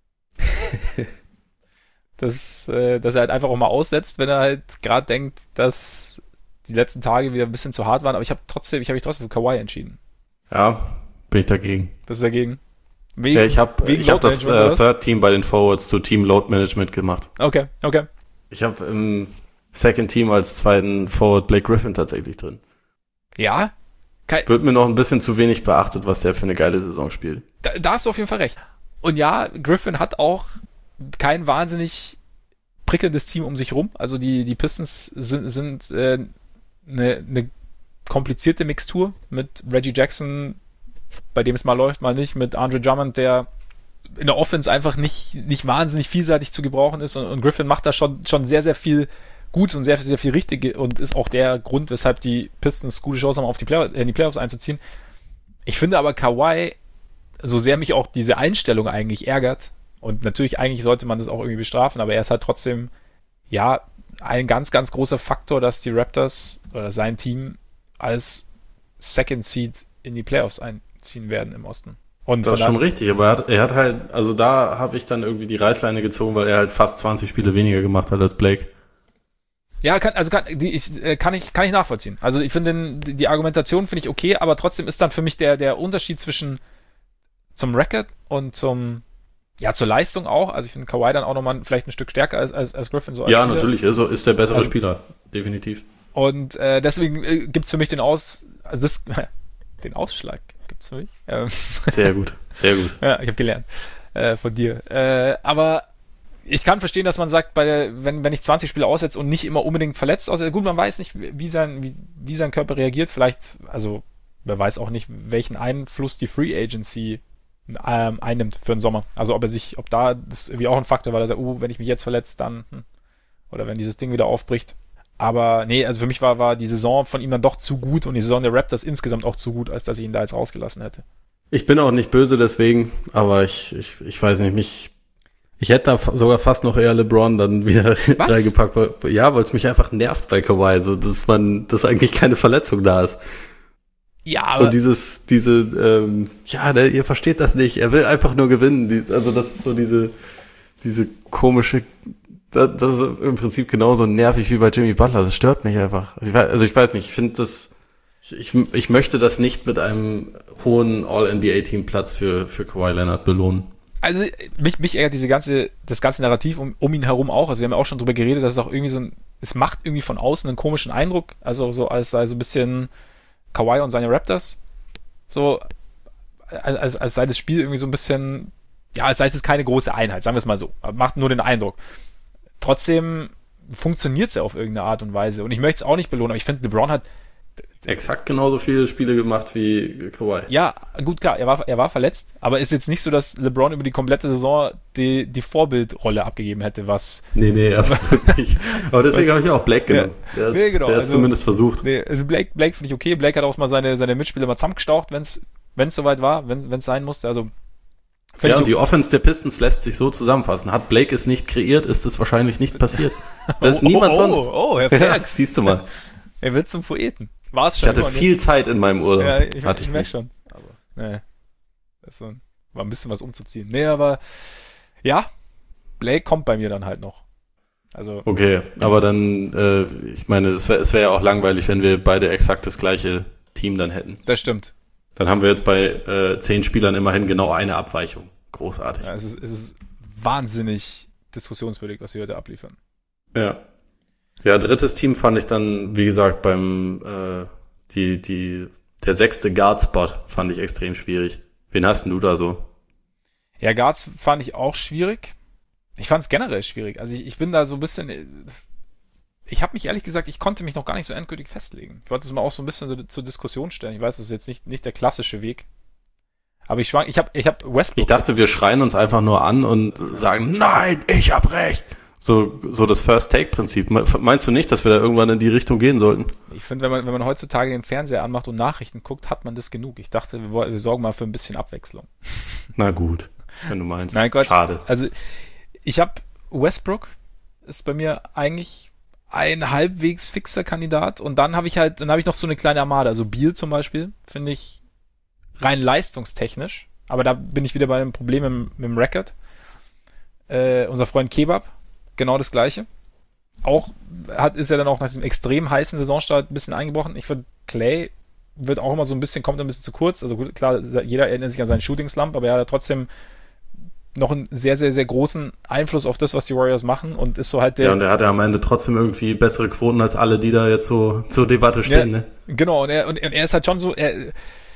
das, äh, dass er halt einfach auch mal aussetzt, wenn er halt gerade denkt, dass die letzten Tage wieder ein bisschen zu hart waren. Aber ich habe trotzdem, ich habe mich trotzdem für Kawhi entschieden. Ja, bin ich dagegen. Bist du dagegen? Wegen, ja, ich habe ich hab das äh, Third Team bei den Forwards zu Team Load Management gemacht. Okay, okay. Ich habe im Second Team als zweiten Forward Blake Griffin tatsächlich drin. Ja? Kein Wird mir noch ein bisschen zu wenig beachtet, was der für eine geile Saison spielt. Da, da hast du auf jeden Fall recht. Und ja, Griffin hat auch kein wahnsinnig prickelndes Team um sich rum. Also die, die Pistons sind, sind äh, eine, eine komplizierte Mixtur mit Reggie Jackson, bei dem es mal läuft, mal nicht, mit Andre Drummond, der in der Offense einfach nicht, nicht wahnsinnig vielseitig zu gebrauchen ist und, und Griffin macht da schon, schon sehr, sehr viel Gutes und sehr, sehr viel Richtige und ist auch der Grund, weshalb die Pistons gute Chance haben, auf die Play- in die Playoffs einzuziehen. Ich finde aber Kawhi, so sehr mich auch diese Einstellung eigentlich ärgert, und natürlich eigentlich sollte man das auch irgendwie bestrafen, aber er ist halt trotzdem, ja, ein ganz, ganz großer Faktor, dass die Raptors oder sein Team als Second Seed in die Playoffs einziehen werden im Osten. Und das ist schon richtig, aber er hat, er hat halt, also da habe ich dann irgendwie die Reißleine gezogen, weil er halt fast zwanzig Spiele weniger gemacht hat als Blake. Ja, kann, also kann, die, ich, kann, ich, kann ich nachvollziehen. Also ich finde, die, die Argumentation finde ich okay, aber trotzdem ist dann für mich der, der Unterschied zwischen zum Record und zum, ja, zur Leistung auch. Also ich finde Kawhi dann auch nochmal vielleicht ein Stück stärker als, als, als Griffin. So als ja, Spieler. Natürlich, ist, ist der bessere also, Spieler, definitiv. Und äh, deswegen äh, gibt's für mich den Aus, also das, den Ausschlag gibt's für mich. Ähm, sehr gut, sehr gut. Ja, ich habe gelernt äh, von dir. Äh, aber ich kann verstehen, dass man sagt, bei der, wenn, wenn ich zwanzig Spiele aussetze und nicht immer unbedingt verletzt aussetze, gut, man weiß nicht, wie sein, wie, wie sein Körper reagiert. Vielleicht, also wer weiß auch nicht, welchen Einfluss die Free Agency ähm, einnimmt für den Sommer. Also ob er sich, ob da das irgendwie auch ein Faktor war, dass er, uh, wenn ich mich jetzt verletze, dann hm, oder wenn dieses Ding wieder aufbricht. Aber nee, also für mich war, war die Saison von ihm dann doch zu gut und die Saison der Raptors insgesamt auch zu gut, als dass ich ihn da jetzt rausgelassen hätte. Ich bin auch nicht böse deswegen, aber ich, ich, ich weiß nicht, mich, ich hätte da sogar fast noch eher LeBron dann wieder reingepackt. Ja, weil es mich einfach nervt bei Kawhi, so, dass man, dass eigentlich keine Verletzung da ist. Ja, aber. Und dieses, diese, ähm, ja, ne, ihr versteht das nicht, er will einfach nur gewinnen. Die, also das ist so diese, diese komische, das, das ist im Prinzip genauso nervig wie bei Jimmy Butler. Das stört mich einfach. Also ich weiß, also ich weiß nicht, ich finde das, ich, ich möchte das nicht mit einem hohen All-N B A-Team-Platz für, für Kawhi Leonard belohnen. Also mich, mich ärgert diese ganze, das ganze Narrativ um, um ihn herum auch. Also wir haben ja auch schon drüber geredet, dass es auch irgendwie so ein, es macht irgendwie von außen einen komischen Eindruck, also so als sei so ein bisschen Kawhi und seine Raptors, so als, als sei das Spiel irgendwie so ein bisschen, ja, als sei es keine große Einheit, sagen wir es mal so, macht nur den Eindruck. Trotzdem funktioniert es ja auf irgendeine Art und Weise und ich möchte es auch nicht belohnen, aber ich finde, LeBron hat exakt genauso viele Spiele gemacht wie Kawhi. Ja, gut, klar, er war, er war verletzt, aber ist jetzt nicht so, dass LeBron über die komplette Saison die, die Vorbildrolle abgegeben hätte, was... Nee, nee, absolut nicht. Aber deswegen habe ich auch Blake genommen. Ja, der nee, genau, der hat es also, zumindest versucht. Nee, also Blake, Blake finde ich okay. Blake hat auch mal seine, seine Mitspieler mal zusammengestaucht, wenn es soweit war, wenn es sein musste. Also, ja, und die Offense der Pistons lässt sich so zusammenfassen. Hat Blake es nicht kreiert, ist es wahrscheinlich nicht passiert. Das ist oh, niemand oh, sonst. Oh, oh, Herr Ferks. Ja, siehst du mal. Er wird zum Poeten. War es schon. Ich hatte viel nicht. Zeit in meinem Urlaub. Ja, ich, hatte ich, ich merke schon. Aber, nee. Das war ein bisschen was umzuziehen. Nee, aber ja, Blake kommt bei mir dann halt noch. Also. Okay, aber dann, äh, ich meine, es wäre es wär ja auch langweilig, wenn wir beide exakt das gleiche Team dann hätten. Das stimmt. Dann haben wir jetzt bei äh, zehn Spielern immerhin genau eine Abweichung. Großartig. Ja, es ist, es ist wahnsinnig diskussionswürdig, was wir heute abliefern. Ja. Ja, drittes Team fand ich dann, wie gesagt, beim äh, die die der sechste Guard-Spot fand ich extrem schwierig. Wen hast denn du da so? Ja, Guards fand ich auch schwierig. Ich fand es generell schwierig. Also ich, ich bin da so ein bisschen... Ich habe mich ehrlich gesagt, ich konnte mich noch gar nicht so endgültig festlegen. Ich wollte es mal auch so ein bisschen so zur Diskussion stellen. Ich weiß, das ist jetzt nicht, nicht der klassische Weg. Aber ich schwank, ich habe ich hab Westbrook... Ich dachte, wir schreien uns einfach nur an und sagen, nein, ich hab recht. So, so das First-Take-Prinzip. Meinst du nicht, dass wir da irgendwann in die Richtung gehen sollten? Ich finde, wenn man, wenn man heutzutage den Fernseher anmacht und Nachrichten guckt, hat man das genug. Ich dachte, wir, wir sorgen mal für ein bisschen Abwechslung. Na gut, wenn du meinst. Nein, Gott. Schade. Also, ich habe Westbrook, ist bei mir eigentlich ein halbwegs fixer Kandidat. Und dann habe ich halt, dann habe ich noch so eine kleine Armada. Also Beal zum Beispiel, finde ich rein leistungstechnisch. Aber da bin ich wieder bei einem Problem mit, mit dem Record. Äh, unser Freund Kebab. Genau das Gleiche. Auch hat, ist er dann auch nach diesem extrem heißen Saisonstart ein bisschen eingebrochen. Ich finde, Clay wird auch immer so ein bisschen, kommt ein bisschen zu kurz. Also gut, klar, jeder erinnert sich an seinen Shooting-Slump, aber er hat trotzdem noch einen sehr, sehr, sehr großen Einfluss auf das, was die Warriors machen und ist so halt der... Ja, und er hatte am Ende trotzdem irgendwie bessere Quoten als alle, die da jetzt so zur Debatte stehen. Ja, ne? Genau, und er, und er ist halt schon so... Er,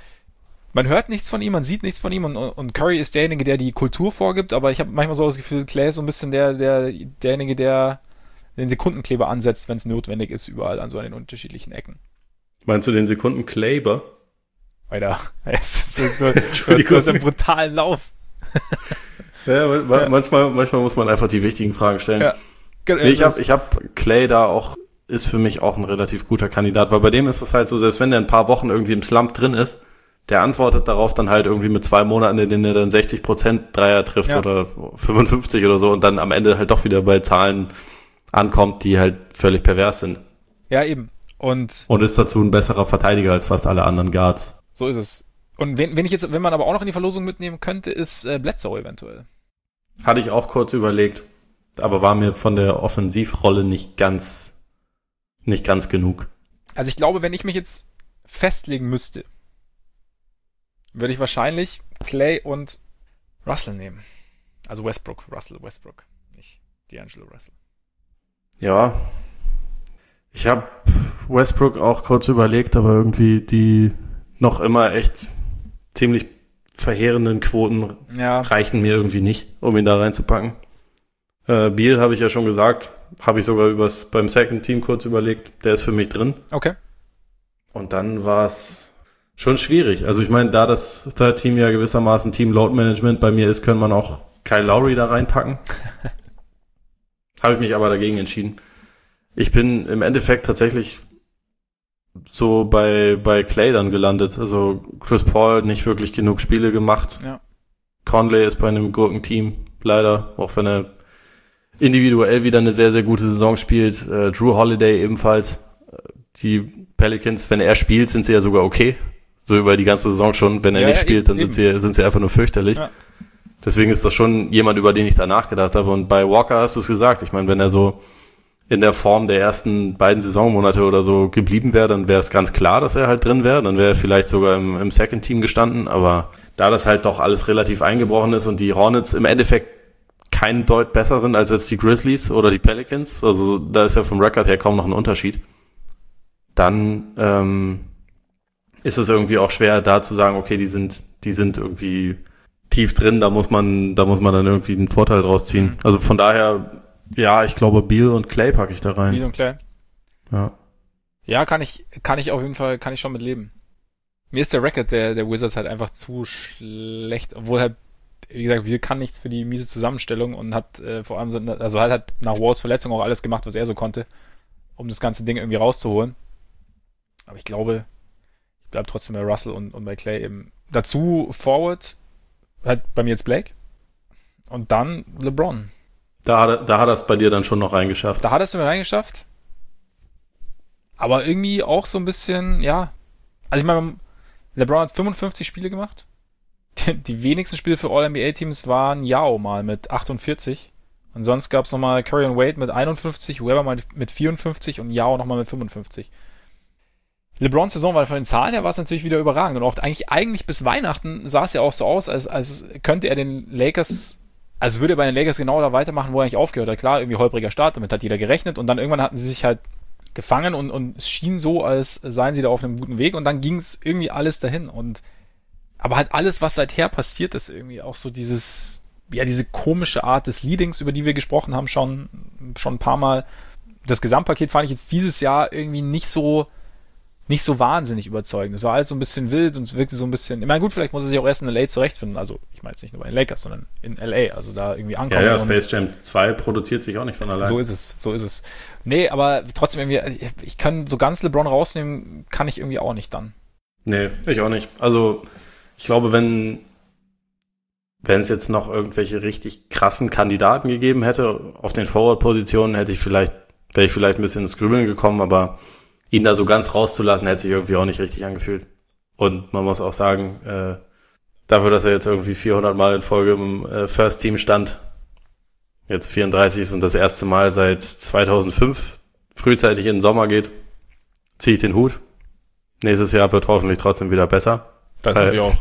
man hört nichts von ihm, man sieht nichts von ihm und, und Curry ist derjenige, der die Kultur vorgibt, aber ich habe manchmal so das Gefühl, Clay ist so ein bisschen der, der derjenige, der den Sekundenkleber ansetzt, wenn es notwendig ist, überall an so den unterschiedlichen Ecken. Meinst du den Sekundenkleber? Alter, es ist nur, du hast, du hast einen brutalen Lauf. Ja, ma- ja, manchmal, manchmal muss man einfach die wichtigen Fragen stellen. Ja. Nee, ich habe ich hab Clay da auch, ist für mich auch ein relativ guter Kandidat, weil bei dem ist es halt so, selbst wenn der ein paar Wochen irgendwie im Slump drin ist, der antwortet darauf dann halt irgendwie mit zwei Monaten, in denen er dann sechzig Prozent Dreier trifft, ja, oder fünfundfünfzig oder so und dann am Ende halt doch wieder bei Zahlen ankommt, die halt völlig pervers sind. Ja, eben. Und, und ist dazu ein besserer Verteidiger als fast alle anderen Guards. So ist es. Und wenn, wenn ich jetzt, wenn man aber auch noch in die Verlosung mitnehmen könnte, ist äh, Bledsoe eventuell. Hatte ich auch kurz überlegt, aber war mir von der Offensivrolle nicht ganz, nicht ganz genug. Also ich glaube, wenn ich mich jetzt festlegen müsste, würde ich wahrscheinlich Clay und Russell nehmen. Also Westbrook, Russell, Westbrook, nicht D'Angelo Russell. Ja, ich habe Westbrook auch kurz überlegt, aber irgendwie die noch immer echt ziemlich verheerenden Quoten ja. reichen mir irgendwie nicht, um ihn da reinzupacken. Äh, Beal habe ich ja schon gesagt, habe ich sogar übers, beim Second Team kurz überlegt, der ist für mich drin. Okay. Und dann war es schon schwierig. Also ich meine, da das Third Team ja gewissermaßen Team Load Management bei mir ist, kann man auch Kyle Lowry da reinpacken. Habe ich mich aber dagegen entschieden. Ich bin im Endeffekt tatsächlich so bei, bei Clay dann gelandet. Also Chris Paul nicht wirklich genug Spiele gemacht. Ja. Conley ist bei einem Gurkenteam, leider, auch wenn er individuell wieder eine sehr, sehr gute Saison spielt. Äh, Drew Holiday ebenfalls. Die Pelicans, wenn er spielt, sind sie ja sogar okay. So über die ganze Saison schon. Wenn er ja, nicht ja, spielt, dann sind sie, sind sie einfach nur fürchterlich. Ja. Deswegen ist das schon jemand, über den ich da nachgedacht habe. Und bei Walker hast du es gesagt. Ich meine, wenn er so in der Form der ersten beiden Saisonmonate oder so geblieben wäre, dann wäre es ganz klar, dass er halt drin wäre. Dann wäre er vielleicht sogar im, im Second Team gestanden. Aber da das halt doch alles relativ eingebrochen ist und die Hornets im Endeffekt keinen Deut besser sind als jetzt die Grizzlies oder die Pelicans, also da ist ja vom Rekord her kaum noch ein Unterschied, dann ähm, ist es irgendwie auch schwer, da zu sagen, okay, die sind, die sind irgendwie tief drin, da muss man, da muss man dann irgendwie einen Vorteil draus ziehen. Mhm. Also von daher, ja, ich glaube, Beal und Clay packe ich da rein. Beal und Clay. Ja. Ja, kann ich, kann ich auf jeden Fall, kann ich schon mit leben. Mir ist der Record der, der Wizards halt einfach zu schlecht, obwohl halt, wie gesagt, Beal kann nichts für die miese Zusammenstellung und hat äh, vor allem, also halt hat nach Walls Verletzung auch alles gemacht, was er so konnte, um das ganze Ding irgendwie rauszuholen. Aber ich glaube, ich bleibe trotzdem bei Russell und, und bei Clay eben. Dazu Forward, halt bei mir jetzt Blake. Und dann LeBron. Da hat, da hat er es bei dir dann schon noch reingeschafft. Da hat er es mir reingeschafft. Aber irgendwie auch so ein bisschen, ja. Also ich meine, LeBron hat fünfundfünfzig Spiele gemacht. Die, die wenigsten Spiele für All-N B A-Teams waren Yao mal mit achtundvierzig. Und sonst gab es nochmal Curry und Wade mit einundfünfzig, Webber mal mit vierundfünfzig und Yao nochmal mit fünfundfünfzig. LeBrons Saison war von den Zahlen her war es natürlich wieder überragend. Und auch eigentlich, eigentlich bis Weihnachten sah es ja auch so aus, als, als könnte er den Lakers, also würde er bei den Lakers genau da weitermachen, wo er eigentlich aufgehört hat. Klar, irgendwie holpriger Start, damit hat jeder gerechnet. Und dann irgendwann hatten sie sich halt gefangen und, und es schien so, als seien sie da auf einem guten Weg. Und dann ging es irgendwie alles dahin. Und aber halt alles, was seither passiert ist, irgendwie auch so dieses, ja, diese komische Art des Leadings, über die wir gesprochen haben, schon, schon ein paar Mal. Das Gesamtpaket fand ich jetzt dieses Jahr irgendwie nicht so, nicht so wahnsinnig überzeugend. Es war alles so ein bisschen wild und es wirkte so ein bisschen, ich meine, gut, vielleicht muss er sich auch erst in L A zurechtfinden. Also, ich meine jetzt nicht nur bei den Lakers, sondern in L A, also da irgendwie ankommen. Ja, ja, Space Jam zwei produziert sich auch nicht von allein. So ist es, so ist es. Nee, aber trotzdem irgendwie, ich kann so ganz LeBron rausnehmen, kann ich irgendwie auch nicht dann. Nee, ich auch nicht. Also, ich glaube, wenn wenn es jetzt noch irgendwelche richtig krassen Kandidaten gegeben hätte, auf den Forward-Positionen hätte ich vielleicht, wäre ich vielleicht ein bisschen ins Grübeln gekommen, aber ihn da so ganz rauszulassen, hätte sich irgendwie auch nicht richtig angefühlt. Und man muss auch sagen, äh, dafür, dass er jetzt irgendwie vierhundert Mal in Folge im äh, First Team stand, jetzt vierunddreißig ist und das erste Mal seit zweitausendfünf frühzeitig in den Sommer geht, ziehe ich den Hut. Nächstes Jahr wird hoffentlich trotzdem wieder besser. Das hoffe ich auch.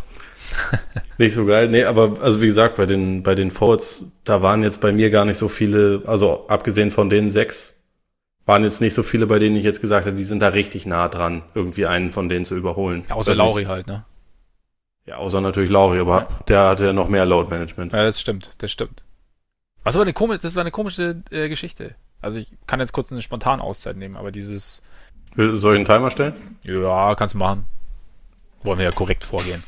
Nicht so geil. Nee, aber also wie gesagt, bei den, bei den Forwards, da waren jetzt bei mir gar nicht so viele, also abgesehen von den sechs, waren jetzt nicht so viele, bei denen ich jetzt gesagt habe, die sind da richtig nah dran, irgendwie einen von denen zu überholen. Ja, außer Lauri halt, ne? Ja, außer natürlich Lauri, aber ja. Der hatte ja noch mehr Load Management. Ja, das stimmt, das stimmt. Was aber eine komische, das war eine komische äh, Geschichte. Also ich kann jetzt kurz eine spontane Auszeit nehmen, aber dieses... Soll ich einen Timer stellen? Ja, kannst du machen. Wollen wir ja korrekt vorgehen.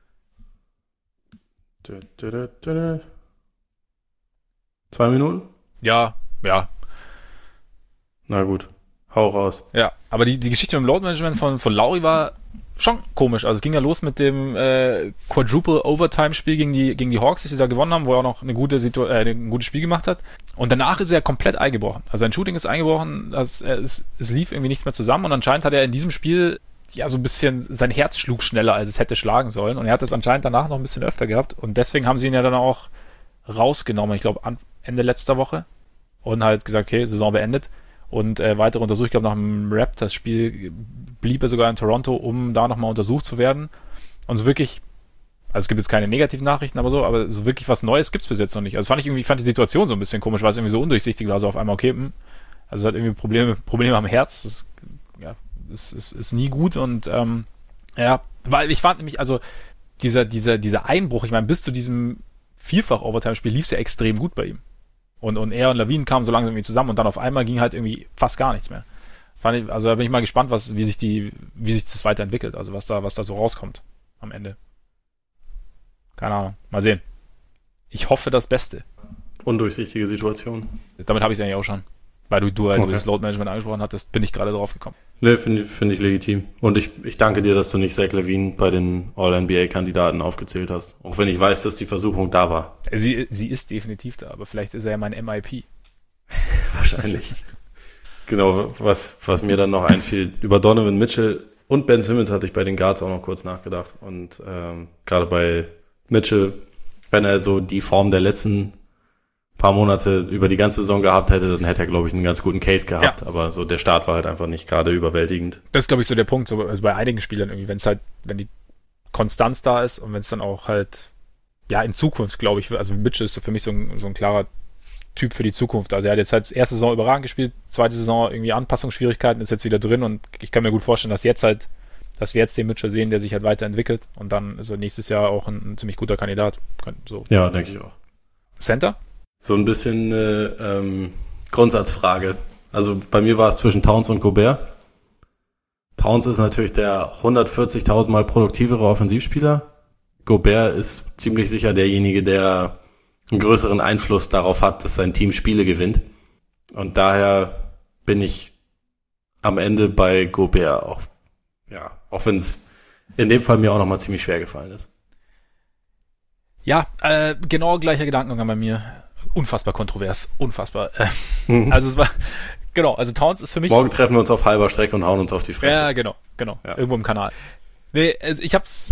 Zwei Minuten? Ja, ja. Na gut, hau raus. Ja, aber die, die Geschichte mit dem Load Management von, von Lauri war schon komisch. Also es ging ja los mit dem äh, Quadruple Overtime Spiel gegen die, gegen die Hawks, die sie da gewonnen haben, wo er auch noch eine gute Situ- äh, ein gutes Spiel gemacht hat. Und danach ist er komplett eingebrochen. Also sein Shooting ist eingebrochen, das, äh, es, es lief irgendwie nichts mehr zusammen und anscheinend hat er in diesem Spiel ja so ein bisschen, sein Herz schlug schneller, als es hätte schlagen sollen. Und er hat das anscheinend danach noch ein bisschen öfter gehabt. Und deswegen haben sie ihn ja dann auch rausgenommen, ich glaube Ende letzter Woche. Und halt gesagt, okay, Saison beendet. Und äh, weitere Untersuchungen, ich glaube nach dem Raptors-Spiel blieb er sogar in Toronto, um da nochmal untersucht zu werden. Und so wirklich, also es gibt jetzt keine negativen Nachrichten, aber so, aber so wirklich was Neues gibt es bis jetzt noch nicht. Also fand ich irgendwie, ich fand die Situation so ein bisschen komisch, weil es irgendwie so undurchsichtig war, so auf einmal, okay, mh, also hat irgendwie Probleme, Probleme am Herz, das ja, ist, ist, ist nie gut und ähm, ja, weil ich fand nämlich, also dieser, dieser, dieser Einbruch, ich meine, bis zu diesem Vierfach-Overtime-Spiel lief es ja extrem gut bei ihm. Und, und er und Lavin kamen so langsam irgendwie zusammen und dann auf einmal ging halt irgendwie fast gar nichts mehr. Fand ich, also da bin ich mal gespannt, was, wie sich die, wie sich das weiterentwickelt, also was da, was da so rauskommt am Ende. Keine Ahnung, mal sehen. Ich hoffe das Beste. Undurchsichtige Situation. Damit habe ich es eigentlich auch schon. Weil du, du halt okay. das Load Management angesprochen hattest, bin ich gerade drauf gekommen. Ne, finde find ich legitim. Und ich, ich danke dir, dass du nicht Zach LaVine bei den All-N B A-Kandidaten aufgezählt hast. Auch wenn ich weiß, dass die Versuchung da war. Sie, sie ist definitiv da, aber vielleicht ist er ja mein M I P. Wahrscheinlich. Genau, was, was mir dann noch einfiel, über Donovan Mitchell und Ben Simmons hatte ich bei den Guards auch noch kurz nachgedacht. Und ähm, gerade bei Mitchell, wenn er so die Form der letzten paar Monate über die ganze Saison gehabt hätte, dann hätte er, glaube ich, einen ganz guten Case gehabt. Ja. Aber so der Start war halt einfach nicht gerade überwältigend. Das ist, glaube ich, so der Punkt. So, also bei einigen Spielern irgendwie, wenn es halt, wenn die Konstanz da ist und wenn es dann auch halt ja, in Zukunft, glaube ich, also Mitchell ist für mich so ein, so ein klarer Typ für die Zukunft. Also er hat jetzt halt erste Saison überragend gespielt, zweite Saison irgendwie Anpassungsschwierigkeiten, ist jetzt wieder drin und ich kann mir gut vorstellen, dass jetzt halt, dass wir jetzt den Mitchell sehen, der sich halt weiterentwickelt und dann ist er nächstes Jahr auch ein, ein ziemlich guter Kandidat. So. Ja, denke ich auch. Center? So ein bisschen eine ähm, Grundsatzfrage. Also bei mir war es zwischen Towns und Gobert. Towns ist natürlich der hundertvierzigtausend Mal produktivere Offensivspieler. Gobert ist ziemlich sicher derjenige, der einen größeren Einfluss darauf hat, dass sein Team Spiele gewinnt. Und daher bin ich am Ende bei Gobert auch, ja, auch wenn es in dem Fall mir auch nochmal ziemlich schwer gefallen ist. Ja, äh, genau gleicher Gedankengang bei mir. Unfassbar kontrovers, unfassbar. Mhm. Also es war, genau, also Towns ist für mich... Morgen treffen wir uns auf halber Strecke und hauen uns auf die Fresse. Ja, genau, genau, ja. Irgendwo im Kanal. Nee, also ich hab's,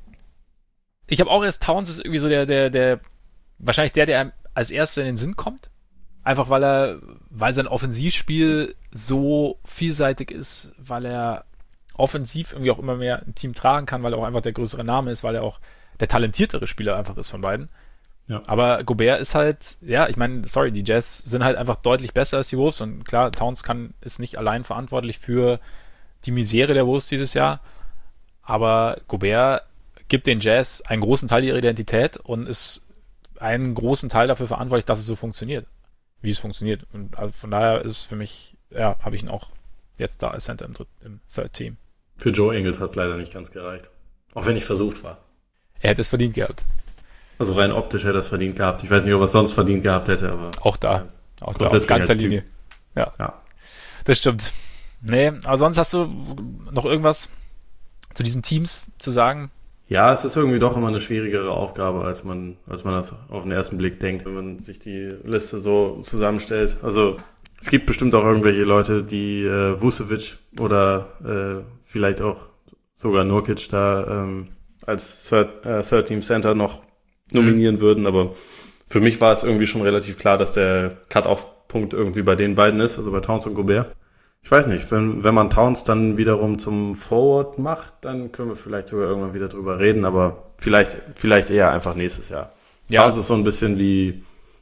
ich hab auch erst, Towns ist irgendwie so der, der, der, wahrscheinlich der, der als erster in den Sinn kommt. Einfach weil er, weil sein Offensivspiel so vielseitig ist, weil er offensiv irgendwie auch immer mehr ein Team tragen kann, weil er auch einfach der größere Name ist, weil er auch der talentiertere Spieler einfach ist von beiden. Ja. Aber Gobert ist halt, ja, ich meine, sorry, die Jazz sind halt einfach deutlich besser als die Wolves und klar, Towns kann, ist nicht allein verantwortlich für die Misere der Wolves dieses Jahr, aber Gobert gibt den Jazz einen großen Teil ihrer Identität und ist einen großen Teil dafür verantwortlich, dass es so funktioniert, wie es funktioniert. Und also von daher ist für mich, ja, habe ich ihn auch jetzt da als Center im, Dritt, im Third Team. Für Joe Ingles hat es leider nicht ganz gereicht. Auch wenn ich versucht war. Er hätte es verdient gehabt. Also rein optisch hätte er es verdient gehabt. Ich weiß nicht, ob er es sonst verdient gehabt hätte, aber... Auch da. Ja, auch da, auf ganzer Linie. Ja. ja. Das stimmt. Nee, aber sonst hast du noch irgendwas zu diesen Teams zu sagen? Ja, es ist irgendwie doch immer eine schwierigere Aufgabe, als man, als man das auf den ersten Blick denkt, wenn man sich die Liste so zusammenstellt. Also es gibt bestimmt auch irgendwelche Leute, die äh, Vucevic oder äh, vielleicht auch sogar Nurkic da ähm, als Third, äh, Third Team Center noch nominieren mhm. würden, aber für mich war es irgendwie schon relativ klar, dass der Cut-Off-Punkt irgendwie bei den beiden ist, also bei Towns und Gobert. Ich weiß nicht, wenn, wenn man Towns dann wiederum zum Forward macht, dann können wir vielleicht sogar irgendwann wieder drüber reden, aber vielleicht, vielleicht eher einfach nächstes Jahr. Ja. Towns ist so ein bisschen wie,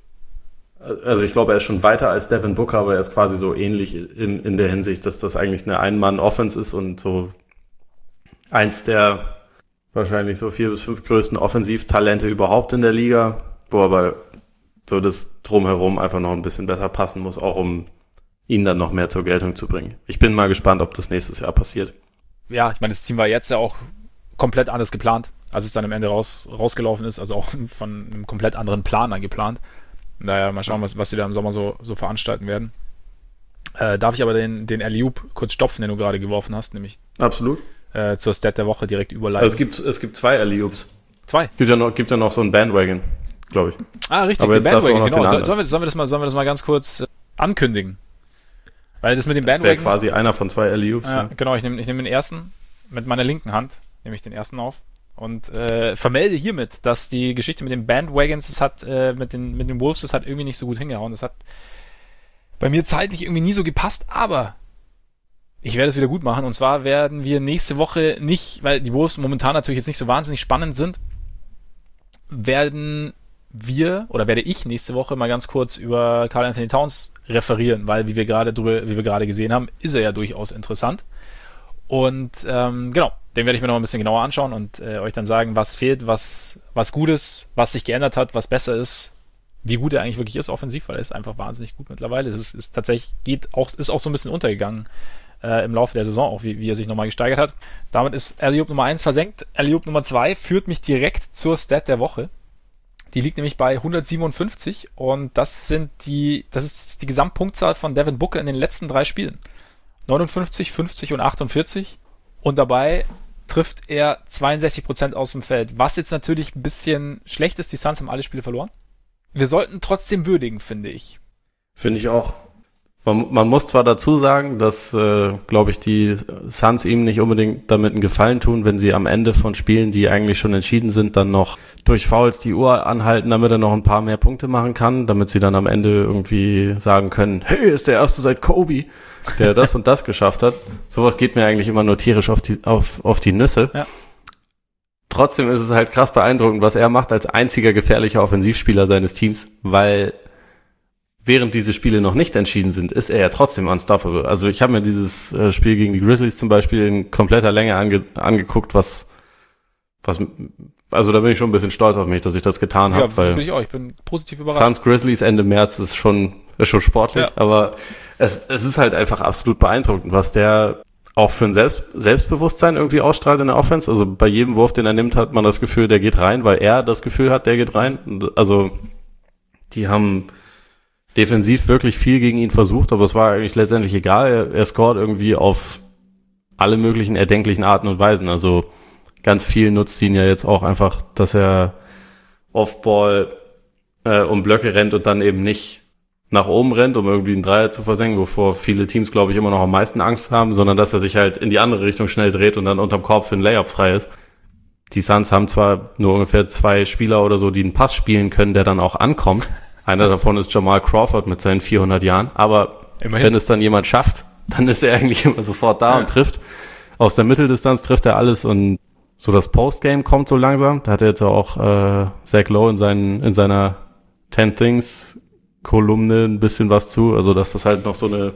also ich glaube, er ist schon weiter als Devin Booker, aber er ist quasi so ähnlich in, in der Hinsicht, dass das eigentlich eine Ein-Mann-Offense ist und so eins der wahrscheinlich so vier bis fünf größten Offensivtalente überhaupt in der Liga, wo aber so das Drumherum einfach noch ein bisschen besser passen muss, auch um ihn dann noch mehr zur Geltung zu bringen. Ich bin mal gespannt, ob das nächstes Jahr passiert. Ja, ich meine, das Team war jetzt ja auch komplett anders geplant, als es dann am Ende raus, rausgelaufen ist, also auch von einem komplett anderen Plan dann geplant. Naja, mal schauen, was, was sie da im Sommer so, so veranstalten werden. Äh, darf ich aber den, den Alley-Oop kurz stopfen, den du gerade geworfen hast, nämlich absolut äh, zur Stat der Woche direkt überleiten. Also es gibt, es gibt zwei Alley-Oops. Zwei? Gibt ja noch, gibt ja noch so ein Bandwagon, glaube ich. Ah, richtig, aber den Bandwagon, genau. Den sollen, wir, sollen, wir das mal, sollen wir das mal ganz kurz äh, ankündigen? Weil das mit dem Bandwagon... Das wäre quasi einer von zwei Alley-Oops. Ja, ja. Genau, ich nehme ich nehm den ersten mit meiner linken Hand, nehme ich den ersten auf und äh, vermelde hiermit, dass die Geschichte mit den Bandwagons, das hat äh, mit den mit den Wolves, das hat irgendwie nicht so gut hingehauen. Das hat bei mir zeitlich irgendwie nie so gepasst, aber ich werde es wieder gut machen. Und zwar werden wir nächste Woche nicht, weil die Wolves momentan natürlich jetzt nicht so wahnsinnig spannend sind, werden wir, oder werde ich nächste Woche mal ganz kurz über Karl Anthony Towns referieren, weil wie wir gerade drüber, wie wir gerade gesehen haben, ist er ja durchaus interessant. Und ähm, genau, den werde ich mir noch ein bisschen genauer anschauen und äh, euch dann sagen, was fehlt, was, was gut ist, was sich geändert hat, was besser ist, wie gut er eigentlich wirklich ist offensiv, weil er ist einfach wahnsinnig gut mittlerweile. Es ist, ist tatsächlich, geht auch, ist auch so ein bisschen untergegangen äh, im Laufe der Saison, auch wie, wie er sich nochmal gesteigert hat. Damit ist Alley-Oop Nummer eins versenkt. Alley-Oop Nummer zwei führt mich direkt zur Stat der Woche. Die liegt nämlich bei hundertsiebenundfünfzig und das sind die, das ist die Gesamtpunktzahl von Devin Booker in den letzten drei Spielen. neunundfünfzig, fünfzig und achtundvierzig und dabei trifft er zweiundsechzig Prozent aus dem Feld, was jetzt natürlich ein bisschen schlecht ist. Die Suns haben alle Spiele verloren. Wir sollten trotzdem würdigen, finde ich. Finde ich auch. Man, man muss zwar dazu sagen, dass, äh, glaube ich, die Suns ihm nicht unbedingt damit einen Gefallen tun, wenn sie am Ende von Spielen, die eigentlich schon entschieden sind, dann noch durch Fouls die Uhr anhalten, damit er noch ein paar mehr Punkte machen kann, damit sie dann am Ende irgendwie sagen können, hey, ist der Erste seit Kobe, der das und das geschafft hat. Sowas geht mir eigentlich immer nur tierisch auf die, auf, auf die Nüsse. Ja. trotzdem ist es halt krass beeindruckend, was er macht als einziger gefährlicher Offensivspieler seines Teams, weil während diese Spiele noch nicht entschieden sind, ist er ja trotzdem unstoppable. Also ich habe mir dieses äh, Spiel gegen die Grizzlies zum Beispiel in kompletter Länge ange- angeguckt, was, was, also da bin ich schon ein bisschen stolz auf mich, dass ich das getan habe. Ja, weil bin ich auch. Ich bin positiv überrascht. Suns Grizzlies Ende März ist schon, ist schon sportlich, ja. aber es, es ist halt einfach absolut beeindruckend, was der auch für ein Selbst, Selbstbewusstsein irgendwie ausstrahlt in der Offense. Also bei jedem Wurf, den er nimmt, hat man das Gefühl, der geht rein, weil er das Gefühl hat, der geht rein. Also die haben defensiv wirklich viel gegen ihn versucht, aber es war eigentlich letztendlich egal. Er, er scored irgendwie auf alle möglichen erdenklichen Arten und Weisen. Also ganz viel nutzt ihn ja jetzt auch einfach, dass er Off-Ball äh, um Blöcke rennt und dann eben nicht nach oben rennt, um irgendwie einen Dreier zu versenken, wovor viele Teams, glaube ich, immer noch am meisten Angst haben, sondern dass er sich halt in die andere Richtung schnell dreht und dann unterm Korb für einen Layup frei ist. Die Suns haben zwar nur ungefähr zwei Spieler oder so, die einen Pass spielen können, der dann auch ankommt. Einer davon ist Jamal Crawford mit seinen vierhundert Jahren. Aber immerhin, wenn es dann jemand schafft, dann ist er eigentlich immer sofort da ja. und trifft. Aus der Mitteldistanz trifft er alles und so das Postgame kommt so langsam. Da hat er jetzt auch äh, Zach Lowe in, seinen, in seiner ten Things Kolumne ein bisschen was zu. Also dass das halt noch so eine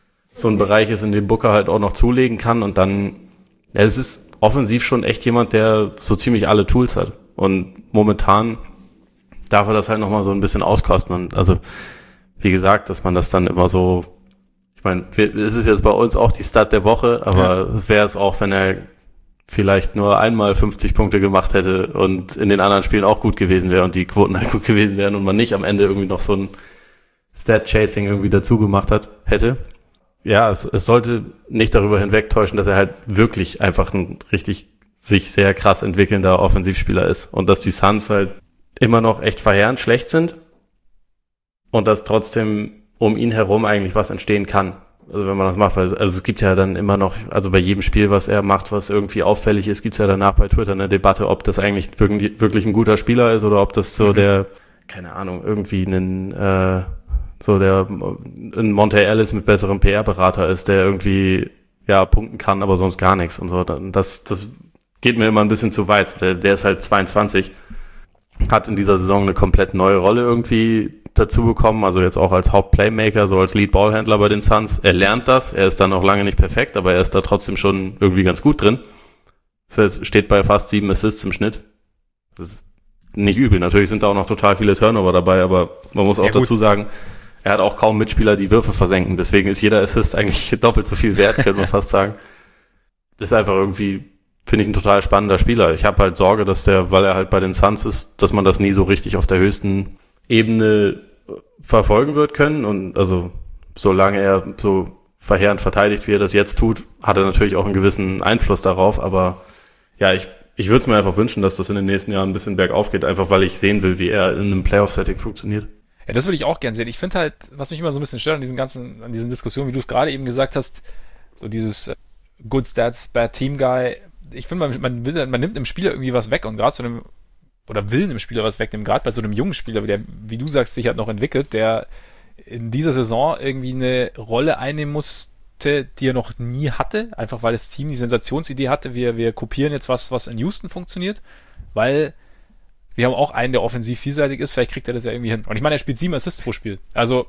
so ein Bereich ist, in dem Booker halt auch noch zulegen kann. Und dann, ja, es ist offensiv schon echt jemand, der so ziemlich alle Tools hat. Und momentan darf er das halt nochmal so ein bisschen auskosten. Und also, wie gesagt, dass man das dann immer so, ich meine, es ist jetzt bei uns auch die Stat der Woche, aber ja. wäre es auch, wenn er vielleicht nur einmal fünfzig Punkte gemacht hätte und in den anderen Spielen auch gut gewesen wäre und die Quoten halt gut gewesen wären und man nicht am Ende irgendwie noch so ein Stat-Chasing irgendwie dazu gemacht hat, hätte. Ja, es, es sollte nicht darüber hinwegtäuschen, dass er halt wirklich einfach ein richtig sich sehr krass entwickelnder Offensivspieler ist und dass die Suns halt immer noch echt verheerend schlecht sind und dass trotzdem um ihn herum eigentlich was entstehen kann. Also wenn man das macht, weil es, also es gibt ja dann immer noch, also bei jedem Spiel, was er macht, was irgendwie auffällig ist, gibt es ja danach bei Twitter eine Debatte, ob das eigentlich wirklich, wirklich ein guter Spieler ist oder ob das so mhm. der, keine Ahnung, irgendwie ein, äh, so der, ein Monte Ellis mit besserem P R-Berater ist, der irgendwie, ja, punkten kann, aber sonst gar nichts und so. Das, das geht mir immer ein bisschen zu weit. Der, der ist halt zweiundzwanzig, hat in dieser Saison eine komplett neue Rolle irgendwie dazu bekommen, also jetzt auch als Hauptplaymaker, so als Lead-Ballhändler bei den Suns. Er lernt das, er ist dann noch lange nicht perfekt, aber er ist da trotzdem schon irgendwie ganz gut drin. Das heißt, steht bei fast sieben Assists im Schnitt. Das ist nicht übel. Natürlich sind da auch noch total viele Turnover dabei, aber man muss auch ja, dazu sagen, er hat auch kaum Mitspieler, die Würfe versenken. Deswegen ist jeder Assist eigentlich doppelt so viel wert, könnte man fast sagen. Ist einfach irgendwie, finde ich, ein total spannender Spieler. Ich habe halt Sorge, dass der, weil er halt bei den Suns ist, dass man das nie so richtig auf der höchsten Ebene verfolgen wird können. Und also solange er so verheerend verteidigt, wie er das jetzt tut, hat er natürlich auch einen gewissen Einfluss darauf. Aber ja, ich, ich würde es mir einfach wünschen, dass das in den nächsten Jahren ein bisschen bergauf geht, einfach weil ich sehen will, wie er in einem Playoff-Setting funktioniert. Ja, das würde ich auch gern sehen. Ich finde halt, was mich immer so ein bisschen stört an diesen ganzen, an diesen Diskussionen, wie du es gerade eben gesagt hast, so dieses Good Stats, Bad Team Guy. Ich finde, man, man will, man nimmt dem Spieler irgendwie was weg und gerade zu einem, oder will einem Spieler was wegnehmen, gerade bei so einem jungen Spieler, der, wie du sagst, sich halt noch entwickelt, der in dieser Saison irgendwie eine Rolle einnehmen musste, die er noch nie hatte, einfach weil das Team die Sensationsidee hatte, wir, wir kopieren jetzt was, was in Houston funktioniert, weil wir haben auch einen, der offensiv vielseitig ist, vielleicht kriegt er das ja irgendwie hin. Und ich meine, er spielt sieben Assists pro Spiel. Also,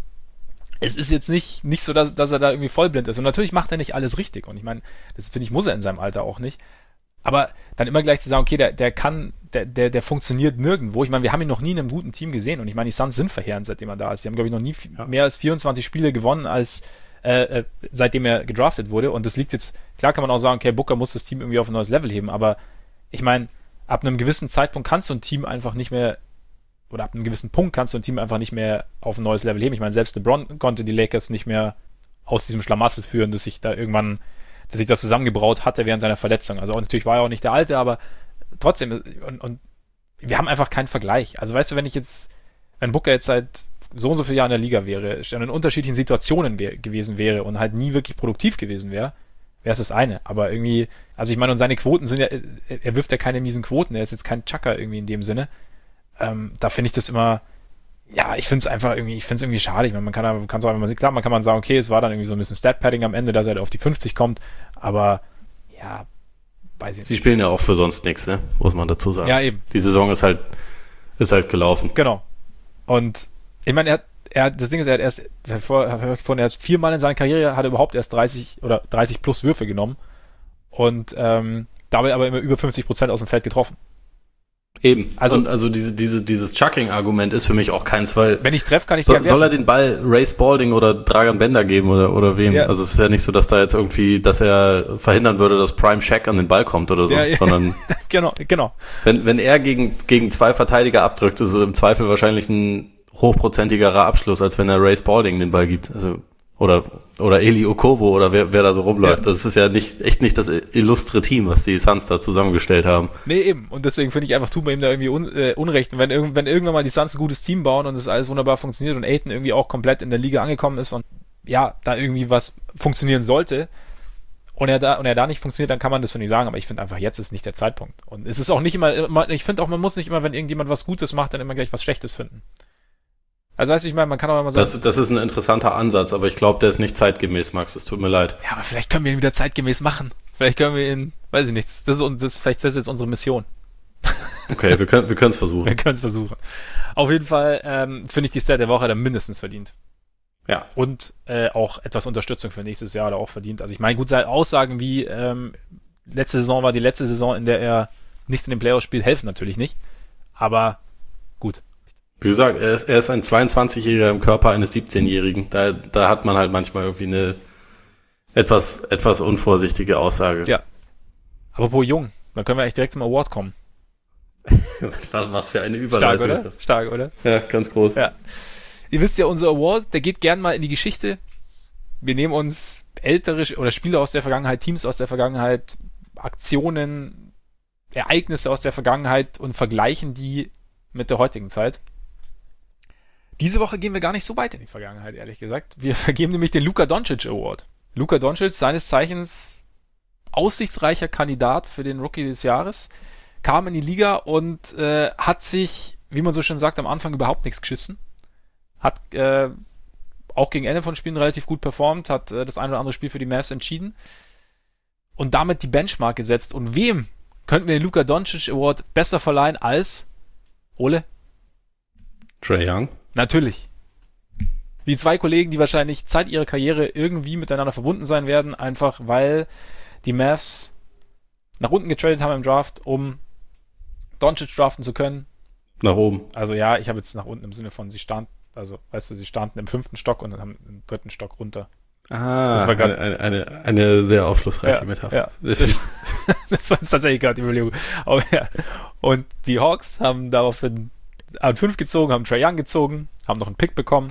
es ist jetzt nicht, nicht so, dass, dass er da irgendwie vollblind ist. Und natürlich macht er nicht alles richtig. Und ich meine, das finde ich, muss er in seinem Alter auch nicht. Aber dann immer gleich zu sagen, okay, der, der kann, der, der, der funktioniert nirgendwo. Ich meine, wir haben ihn noch nie in einem guten Team gesehen. Und ich meine, die Suns sind verheerend, seitdem er da ist. Sie haben, glaube ich, noch nie ja. mehr als vierundzwanzig Spiele gewonnen, als äh, seitdem er gedraftet wurde. Und das liegt jetzt, klar kann man auch sagen, okay, Booker muss das Team irgendwie auf ein neues Level heben. Aber ich meine, ab einem gewissen Zeitpunkt kannst du ein Team einfach nicht mehr, oder ab einem gewissen Punkt kannst du ein Team einfach nicht mehr auf ein neues Level heben. Ich meine, selbst LeBron konnte die Lakers nicht mehr aus diesem Schlamassel führen, dass sich da irgendwann, dass sich das zusammengebraut hatte während seiner Verletzung. Also auch, natürlich war er auch nicht der Alte, aber trotzdem, und, und wir haben einfach keinen Vergleich. Also weißt du, wenn ich jetzt, wenn Booker jetzt seit so und so vielen Jahren in der Liga wäre, in unterschiedlichen Situationen wär, gewesen wäre und halt nie wirklich produktiv gewesen wäre, wäre es das eine. Aber irgendwie, also ich meine, und seine Quoten sind ja, er wirft ja keine miesen Quoten, er ist jetzt kein Chucker irgendwie in dem Sinne. Ähm, da finde ich das immer, ja, ich finde es einfach irgendwie, ich finde es irgendwie schade. Ich meine, man kann man kann es auch immer, klar, man kann man sagen, okay, es war dann irgendwie so ein bisschen Stat-Padding am Ende, dass er auf die fünfzig kommt, aber ja, weiß ich nicht. Sie spielen ja auch für sonst nichts, ne? Muss man dazu sagen. Ja, eben. Die Saison ist halt, ist halt gelaufen. Genau. Und ich meine, er hat, er hat, das Ding ist, er hat erst, vor, er hat viermal in seiner Karriere, hat er überhaupt erst dreißig oder dreißig plus Würfe genommen und ähm, dabei aber immer über fünfzig Prozent aus dem Feld getroffen. Eben. Also, und also diese, diese, dieses Chucking-Argument ist für mich auch keins, weil wenn ich treffe, kann ich so, die soll er den Ball Ray Spalding oder Dragan Bender geben oder, oder wem? Ja. Also es ist ja nicht so, dass da jetzt irgendwie, dass er verhindern würde, dass Prime Shaq an den Ball kommt oder so, ja, ja. sondern genau, genau. wenn, wenn er gegen, gegen zwei Verteidiger abdrückt, ist es im Zweifel wahrscheinlich ein hochprozentigerer Abschluss, als wenn er Ray Spalding den Ball gibt. Also oder oder Eli Okobo oder wer, wer da so rumläuft. Ja. Das ist ja nicht echt nicht das illustre Team, was die Suns da zusammengestellt haben. Nee, eben. Und deswegen finde ich einfach, tut man ihm da irgendwie un, äh, Unrecht. Und wenn, irg- wenn irgendwann mal die Suns ein gutes Team bauen und das alles wunderbar funktioniert und Ayton irgendwie auch komplett in der Liga angekommen ist und ja, da irgendwie was funktionieren sollte und er da und er da nicht funktioniert, dann kann man das für nicht sagen. Aber ich finde einfach, jetzt ist nicht der Zeitpunkt. Und es ist auch nicht immer, immer ich finde auch, man muss nicht immer, wenn irgendjemand was Gutes macht, dann immer gleich was Schlechtes finden. Also weißt du, ich meine, man kann auch immer sagen... Das, das ist ein interessanter Ansatz, aber ich glaube, der ist nicht zeitgemäß, Max, es tut mir leid. Ja, aber vielleicht können wir ihn wieder zeitgemäß machen. Vielleicht können wir ihn, weiß ich nicht, das ist, das, vielleicht ist das jetzt unsere Mission. Okay, wir können wir können es versuchen. Wir können es versuchen. Auf jeden Fall ähm, finde ich die Stat der Woche dann mindestens verdient. Ja. Und äh, auch etwas Unterstützung für nächstes Jahr da auch verdient. Also ich meine, gut, Aussagen wie ähm, letzte Saison war die letzte Saison, in der er nichts in den Playoffs spielt, helfen natürlich nicht. Aber gut. Wie gesagt, er ist, er ist ein zweiundzwanzigjähriger im Körper eines siebzehnjährigen. Da, da hat man halt manchmal irgendwie eine etwas, etwas unvorsichtige Aussage. Ja. Apropos jung, dann können wir echt direkt zum Award kommen. was, was für eine Überleitung. Stark, oder? Stark, oder? Ja, ganz groß. Ja. Ihr wisst ja, unser Award, der geht gern mal in die Geschichte. Wir nehmen uns ältere oder Spieler aus der Vergangenheit, Teams aus der Vergangenheit, Aktionen, Ereignisse aus der Vergangenheit und vergleichen die mit der heutigen Zeit. Diese Woche gehen wir gar nicht so weit in die Vergangenheit, ehrlich gesagt. Wir vergeben nämlich den Luka Doncic Award. Luka Doncic, seines Zeichens aussichtsreicher Kandidat für den Rookie des Jahres, kam in die Liga und äh, hat sich, wie man so schön sagt, am Anfang überhaupt nichts geschissen. Hat äh, auch gegen Ende von Spielen relativ gut performt, hat äh, das ein oder andere Spiel für die Mavs entschieden und damit die Benchmark gesetzt. Und wem könnten wir den Luka Doncic Award besser verleihen als Ole? Trae Young. Natürlich. Die zwei Kollegen, die wahrscheinlich Zeit ihrer Karriere irgendwie miteinander verbunden sein werden, einfach weil die Mavs nach unten getradet haben im Draft, um Doncic draften zu können. Nach oben. Also ja, ich habe jetzt nach unten im Sinne von, sie standen, also weißt du, sie standen im fünften Stock und dann haben im dritten Stock runter. Ah, das war grad, eine, eine, eine sehr aufschlussreiche ja, Metapher. Ja. Das, das war jetzt tatsächlich gerade die Überlegung. Aber ja. Und die Hawks haben daraufhin an fünf gezogen, haben Trae Young gezogen, haben noch einen Pick bekommen.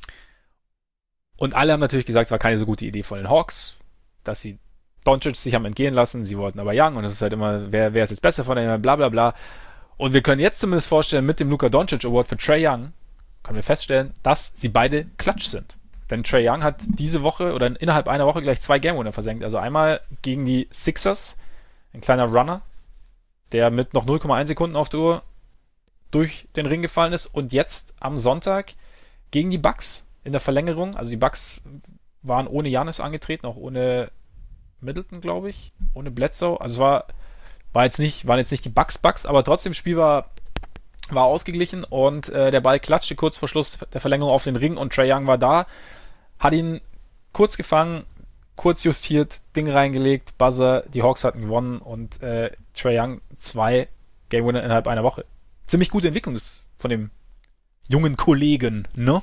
Und alle haben natürlich gesagt, es war keine so gute Idee von den Hawks, dass sie Doncic sich haben entgehen lassen, sie wollten aber Young und es ist halt immer, wer, wer ist jetzt besser von denen, bla bla bla. Und wir können jetzt zumindest vorstellen, mit dem Luka Doncic Award für Trae Young, können wir feststellen, dass sie beide Klatsch sind. Denn Trae Young hat diese Woche oder innerhalb einer Woche gleich zwei Game-Winner versenkt. Also einmal gegen die Sixers, ein kleiner Runner, der mit noch null Komma eins Sekunden auf der Uhr durch den Ring gefallen ist. Und jetzt am Sonntag gegen die Bucks in der Verlängerung. Also die Bucks waren ohne Giannis angetreten, auch ohne Middleton, glaube ich, ohne Bledsoe. Also es war, war jetzt nicht, waren jetzt nicht die Bucks Bucks, aber trotzdem das Spiel war, war ausgeglichen und äh, der Ball klatschte kurz vor Schluss der Verlängerung auf den Ring und Trae Young war da, hat ihn kurz gefangen, kurz justiert, Ding reingelegt, Buzzer, die Hawks hatten gewonnen und äh, Trae Young zwei Game Winner innerhalb einer Woche. Ziemlich gute Entwicklung des, von dem jungen Kollegen, ne?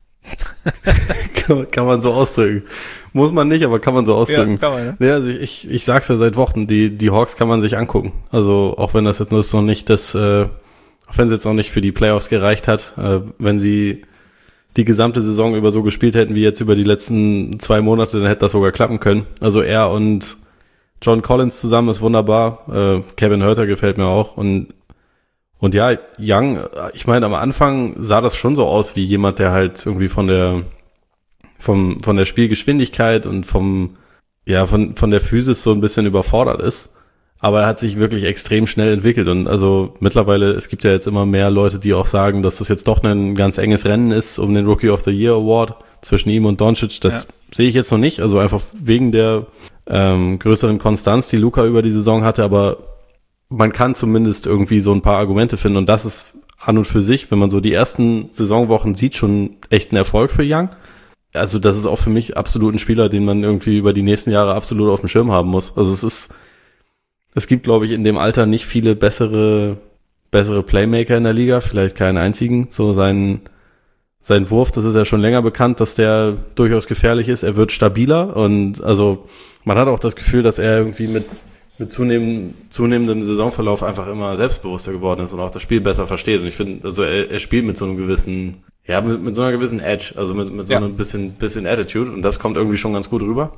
kann, kann man so ausdrücken. Muss man nicht, aber kann man so ausdrücken. Ja, kann man, ne? Ja, also ich, ich sag's ja seit Wochen, die, die Hawks kann man sich angucken. Also auch wenn das jetzt noch nicht das, äh, auch wenn es jetzt noch nicht für die Playoffs gereicht hat, äh, wenn sie die gesamte Saison über so gespielt hätten wie jetzt über die letzten zwei Monate, dann hätte das sogar klappen können. Also er und John Collins zusammen ist wunderbar. Äh, Kevin Huerter gefällt mir auch und Und ja, Young, ich meine, am Anfang sah das schon so aus wie jemand, der halt irgendwie von der vom von der Spielgeschwindigkeit und vom ja von von der Physis so ein bisschen überfordert ist. Aber er hat sich wirklich extrem schnell entwickelt und also mittlerweile, es gibt ja jetzt immer mehr Leute, die auch sagen, dass das jetzt doch ein ganz enges Rennen ist um den Rookie of the Year Award zwischen ihm und Doncic. Das ja. sehe ich jetzt noch nicht, also einfach wegen der ähm, größeren Konstanz, die Luka über die Saison hatte, aber man kann zumindest irgendwie so ein paar Argumente finden und das ist an und für sich, wenn man so die ersten Saisonwochen sieht, schon echt ein Erfolg für Young. Also das ist auch für mich absolut ein Spieler, den man irgendwie über die nächsten Jahre absolut auf dem Schirm haben muss. Also es ist, es gibt, glaube ich, in dem Alter nicht viele bessere, bessere Playmaker in der Liga, vielleicht keinen einzigen. So sein, sein Wurf, das ist ja schon länger bekannt, dass der durchaus gefährlich ist. Er wird stabiler und also man hat auch das Gefühl, dass er irgendwie mit mit zunehmend, zunehmendem Saisonverlauf einfach immer selbstbewusster geworden ist und auch das Spiel besser versteht. Und ich finde, also er, er spielt mit so einem gewissen, ja, mit, mit so einer gewissen Edge, also mit, mit so ja. einem bisschen, bisschen Attitude und das kommt irgendwie schon ganz gut rüber.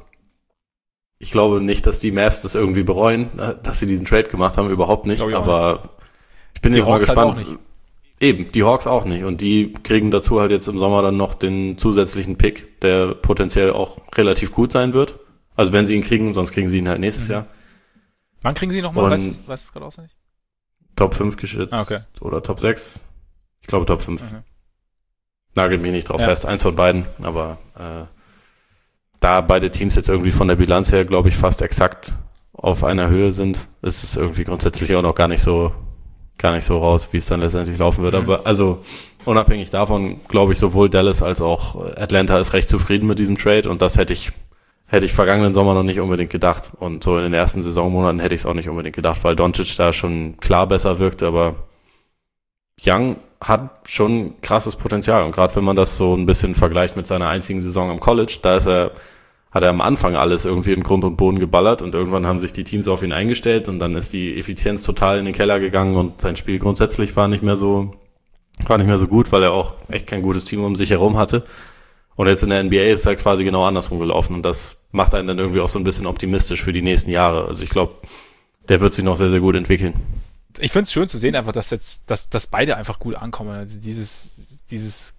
Ich glaube nicht, dass die Mavs das irgendwie bereuen, dass sie diesen Trade gemacht haben, überhaupt nicht, ich aber nicht. Ich bin jetzt mal gespannt. Halt Eben, die Hawks auch nicht und die kriegen dazu halt jetzt im Sommer dann noch den zusätzlichen Pick, der potenziell auch relativ gut sein wird. Also wenn sie ihn kriegen, sonst kriegen sie ihn halt nächstes mhm. Jahr. Wann kriegen sie nochmal? Weißt du es gerade auswendig? Top fünf geschätzt. Ah, okay. Oder Top sechs. Ich glaube Top fünf. Mhm. Nagelt mich nicht drauf ja. fest. Eins von beiden. Aber äh, da beide Teams jetzt irgendwie von der Bilanz her, glaube ich, fast exakt auf einer Höhe sind, ist es irgendwie grundsätzlich auch noch gar nicht so gar nicht so raus, wie es dann letztendlich laufen wird. Mhm. Aber also unabhängig davon, glaube ich, sowohl Dallas als auch Atlanta ist recht zufrieden mit diesem Trade und das hätte ich Hätte ich vergangenen Sommer noch nicht unbedingt gedacht. Und so in den ersten Saisonmonaten hätte ich es auch nicht unbedingt gedacht, weil Doncic da schon klar besser wirkte. Aber Young hat schon krasses Potenzial. Und gerade wenn man das so ein bisschen vergleicht mit seiner einzigen Saison am College, da ist er, hat er am Anfang alles irgendwie in Grund und Boden geballert. Und irgendwann haben sich die Teams auf ihn eingestellt. Und dann ist die Effizienz total in den Keller gegangen. Und sein Spiel grundsätzlich war nicht mehr so, war nicht mehr so gut, weil er auch echt kein gutes Team um sich herum hatte. Und jetzt in der N B A ist es halt quasi genau andersrum gelaufen und das macht einen dann irgendwie auch so ein bisschen optimistisch für die nächsten Jahre. Also ich glaube, der wird sich noch sehr, sehr gut entwickeln. Ich finde es schön zu sehen einfach, dass jetzt, dass, dass beide einfach gut ankommen. Also dieses, dieses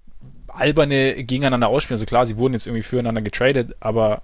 alberne Gegeneinander ausspielen. Also klar, sie wurden jetzt irgendwie füreinander getradet, aber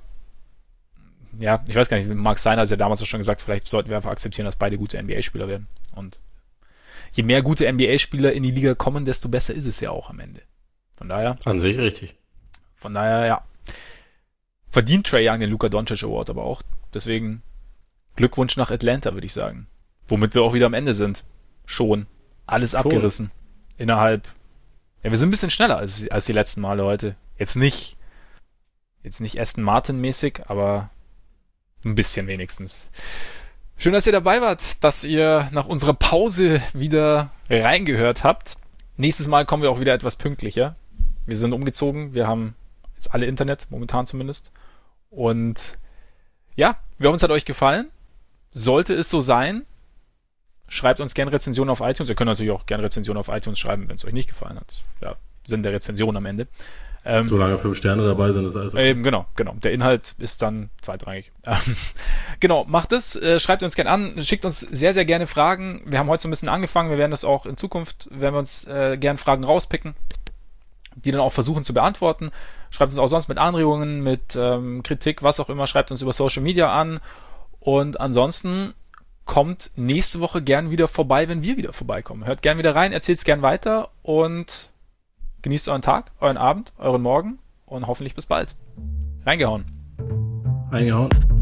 ja, ich weiß gar nicht, Mark Steiner hat ja damals auch schon gesagt, vielleicht sollten wir einfach akzeptieren, dass beide gute N B A-Spieler werden. Und je mehr gute N B A-Spieler in die Liga kommen, desto besser ist es ja auch am Ende. Von daher. An sich richtig. Von daher, ja. Verdient Trae Young den Luka Doncic Award aber auch. Deswegen Glückwunsch nach Atlanta, würde ich sagen. Womit wir auch wieder am Ende sind. Schon. Alles Schon. abgerissen. Innerhalb. Ja, wir sind ein bisschen schneller als, als die letzten Male heute. Jetzt nicht, jetzt nicht Aston Martin mäßig, aber ein bisschen wenigstens. Schön, dass ihr dabei wart, dass ihr nach unserer Pause wieder reingehört habt. Nächstes Mal kommen wir auch wieder etwas pünktlicher. Wir sind umgezogen, wir haben jetzt alle Internet, momentan zumindest. Und ja, wir hoffen, es hat euch gefallen. Sollte es so sein, schreibt uns gerne Rezensionen auf iTunes. Ihr könnt natürlich auch gerne Rezensionen auf iTunes schreiben, wenn es euch nicht gefallen hat. Ja, Sinn der Rezension am Ende. Ähm, Solange fünf Sterne dabei sind, ist alles okay. Eben, genau, genau. Der Inhalt ist dann zweitrangig. Genau, macht es, äh, schreibt uns gerne an, schickt uns sehr, sehr gerne Fragen. Wir haben heute so ein bisschen angefangen, wir werden das auch in Zukunft, werden wir uns äh, gerne Fragen rauspicken, die dann auch versuchen zu beantworten. Schreibt uns auch sonst mit Anregungen, mit ähm, Kritik, was auch immer, schreibt uns über Social Media an. Und ansonsten kommt nächste Woche gern wieder vorbei, wenn wir wieder vorbeikommen. Hört gern wieder rein, erzählt es gern weiter und genießt euren Tag, euren Abend, euren Morgen und hoffentlich bis bald. Reingehauen. Reingehauen.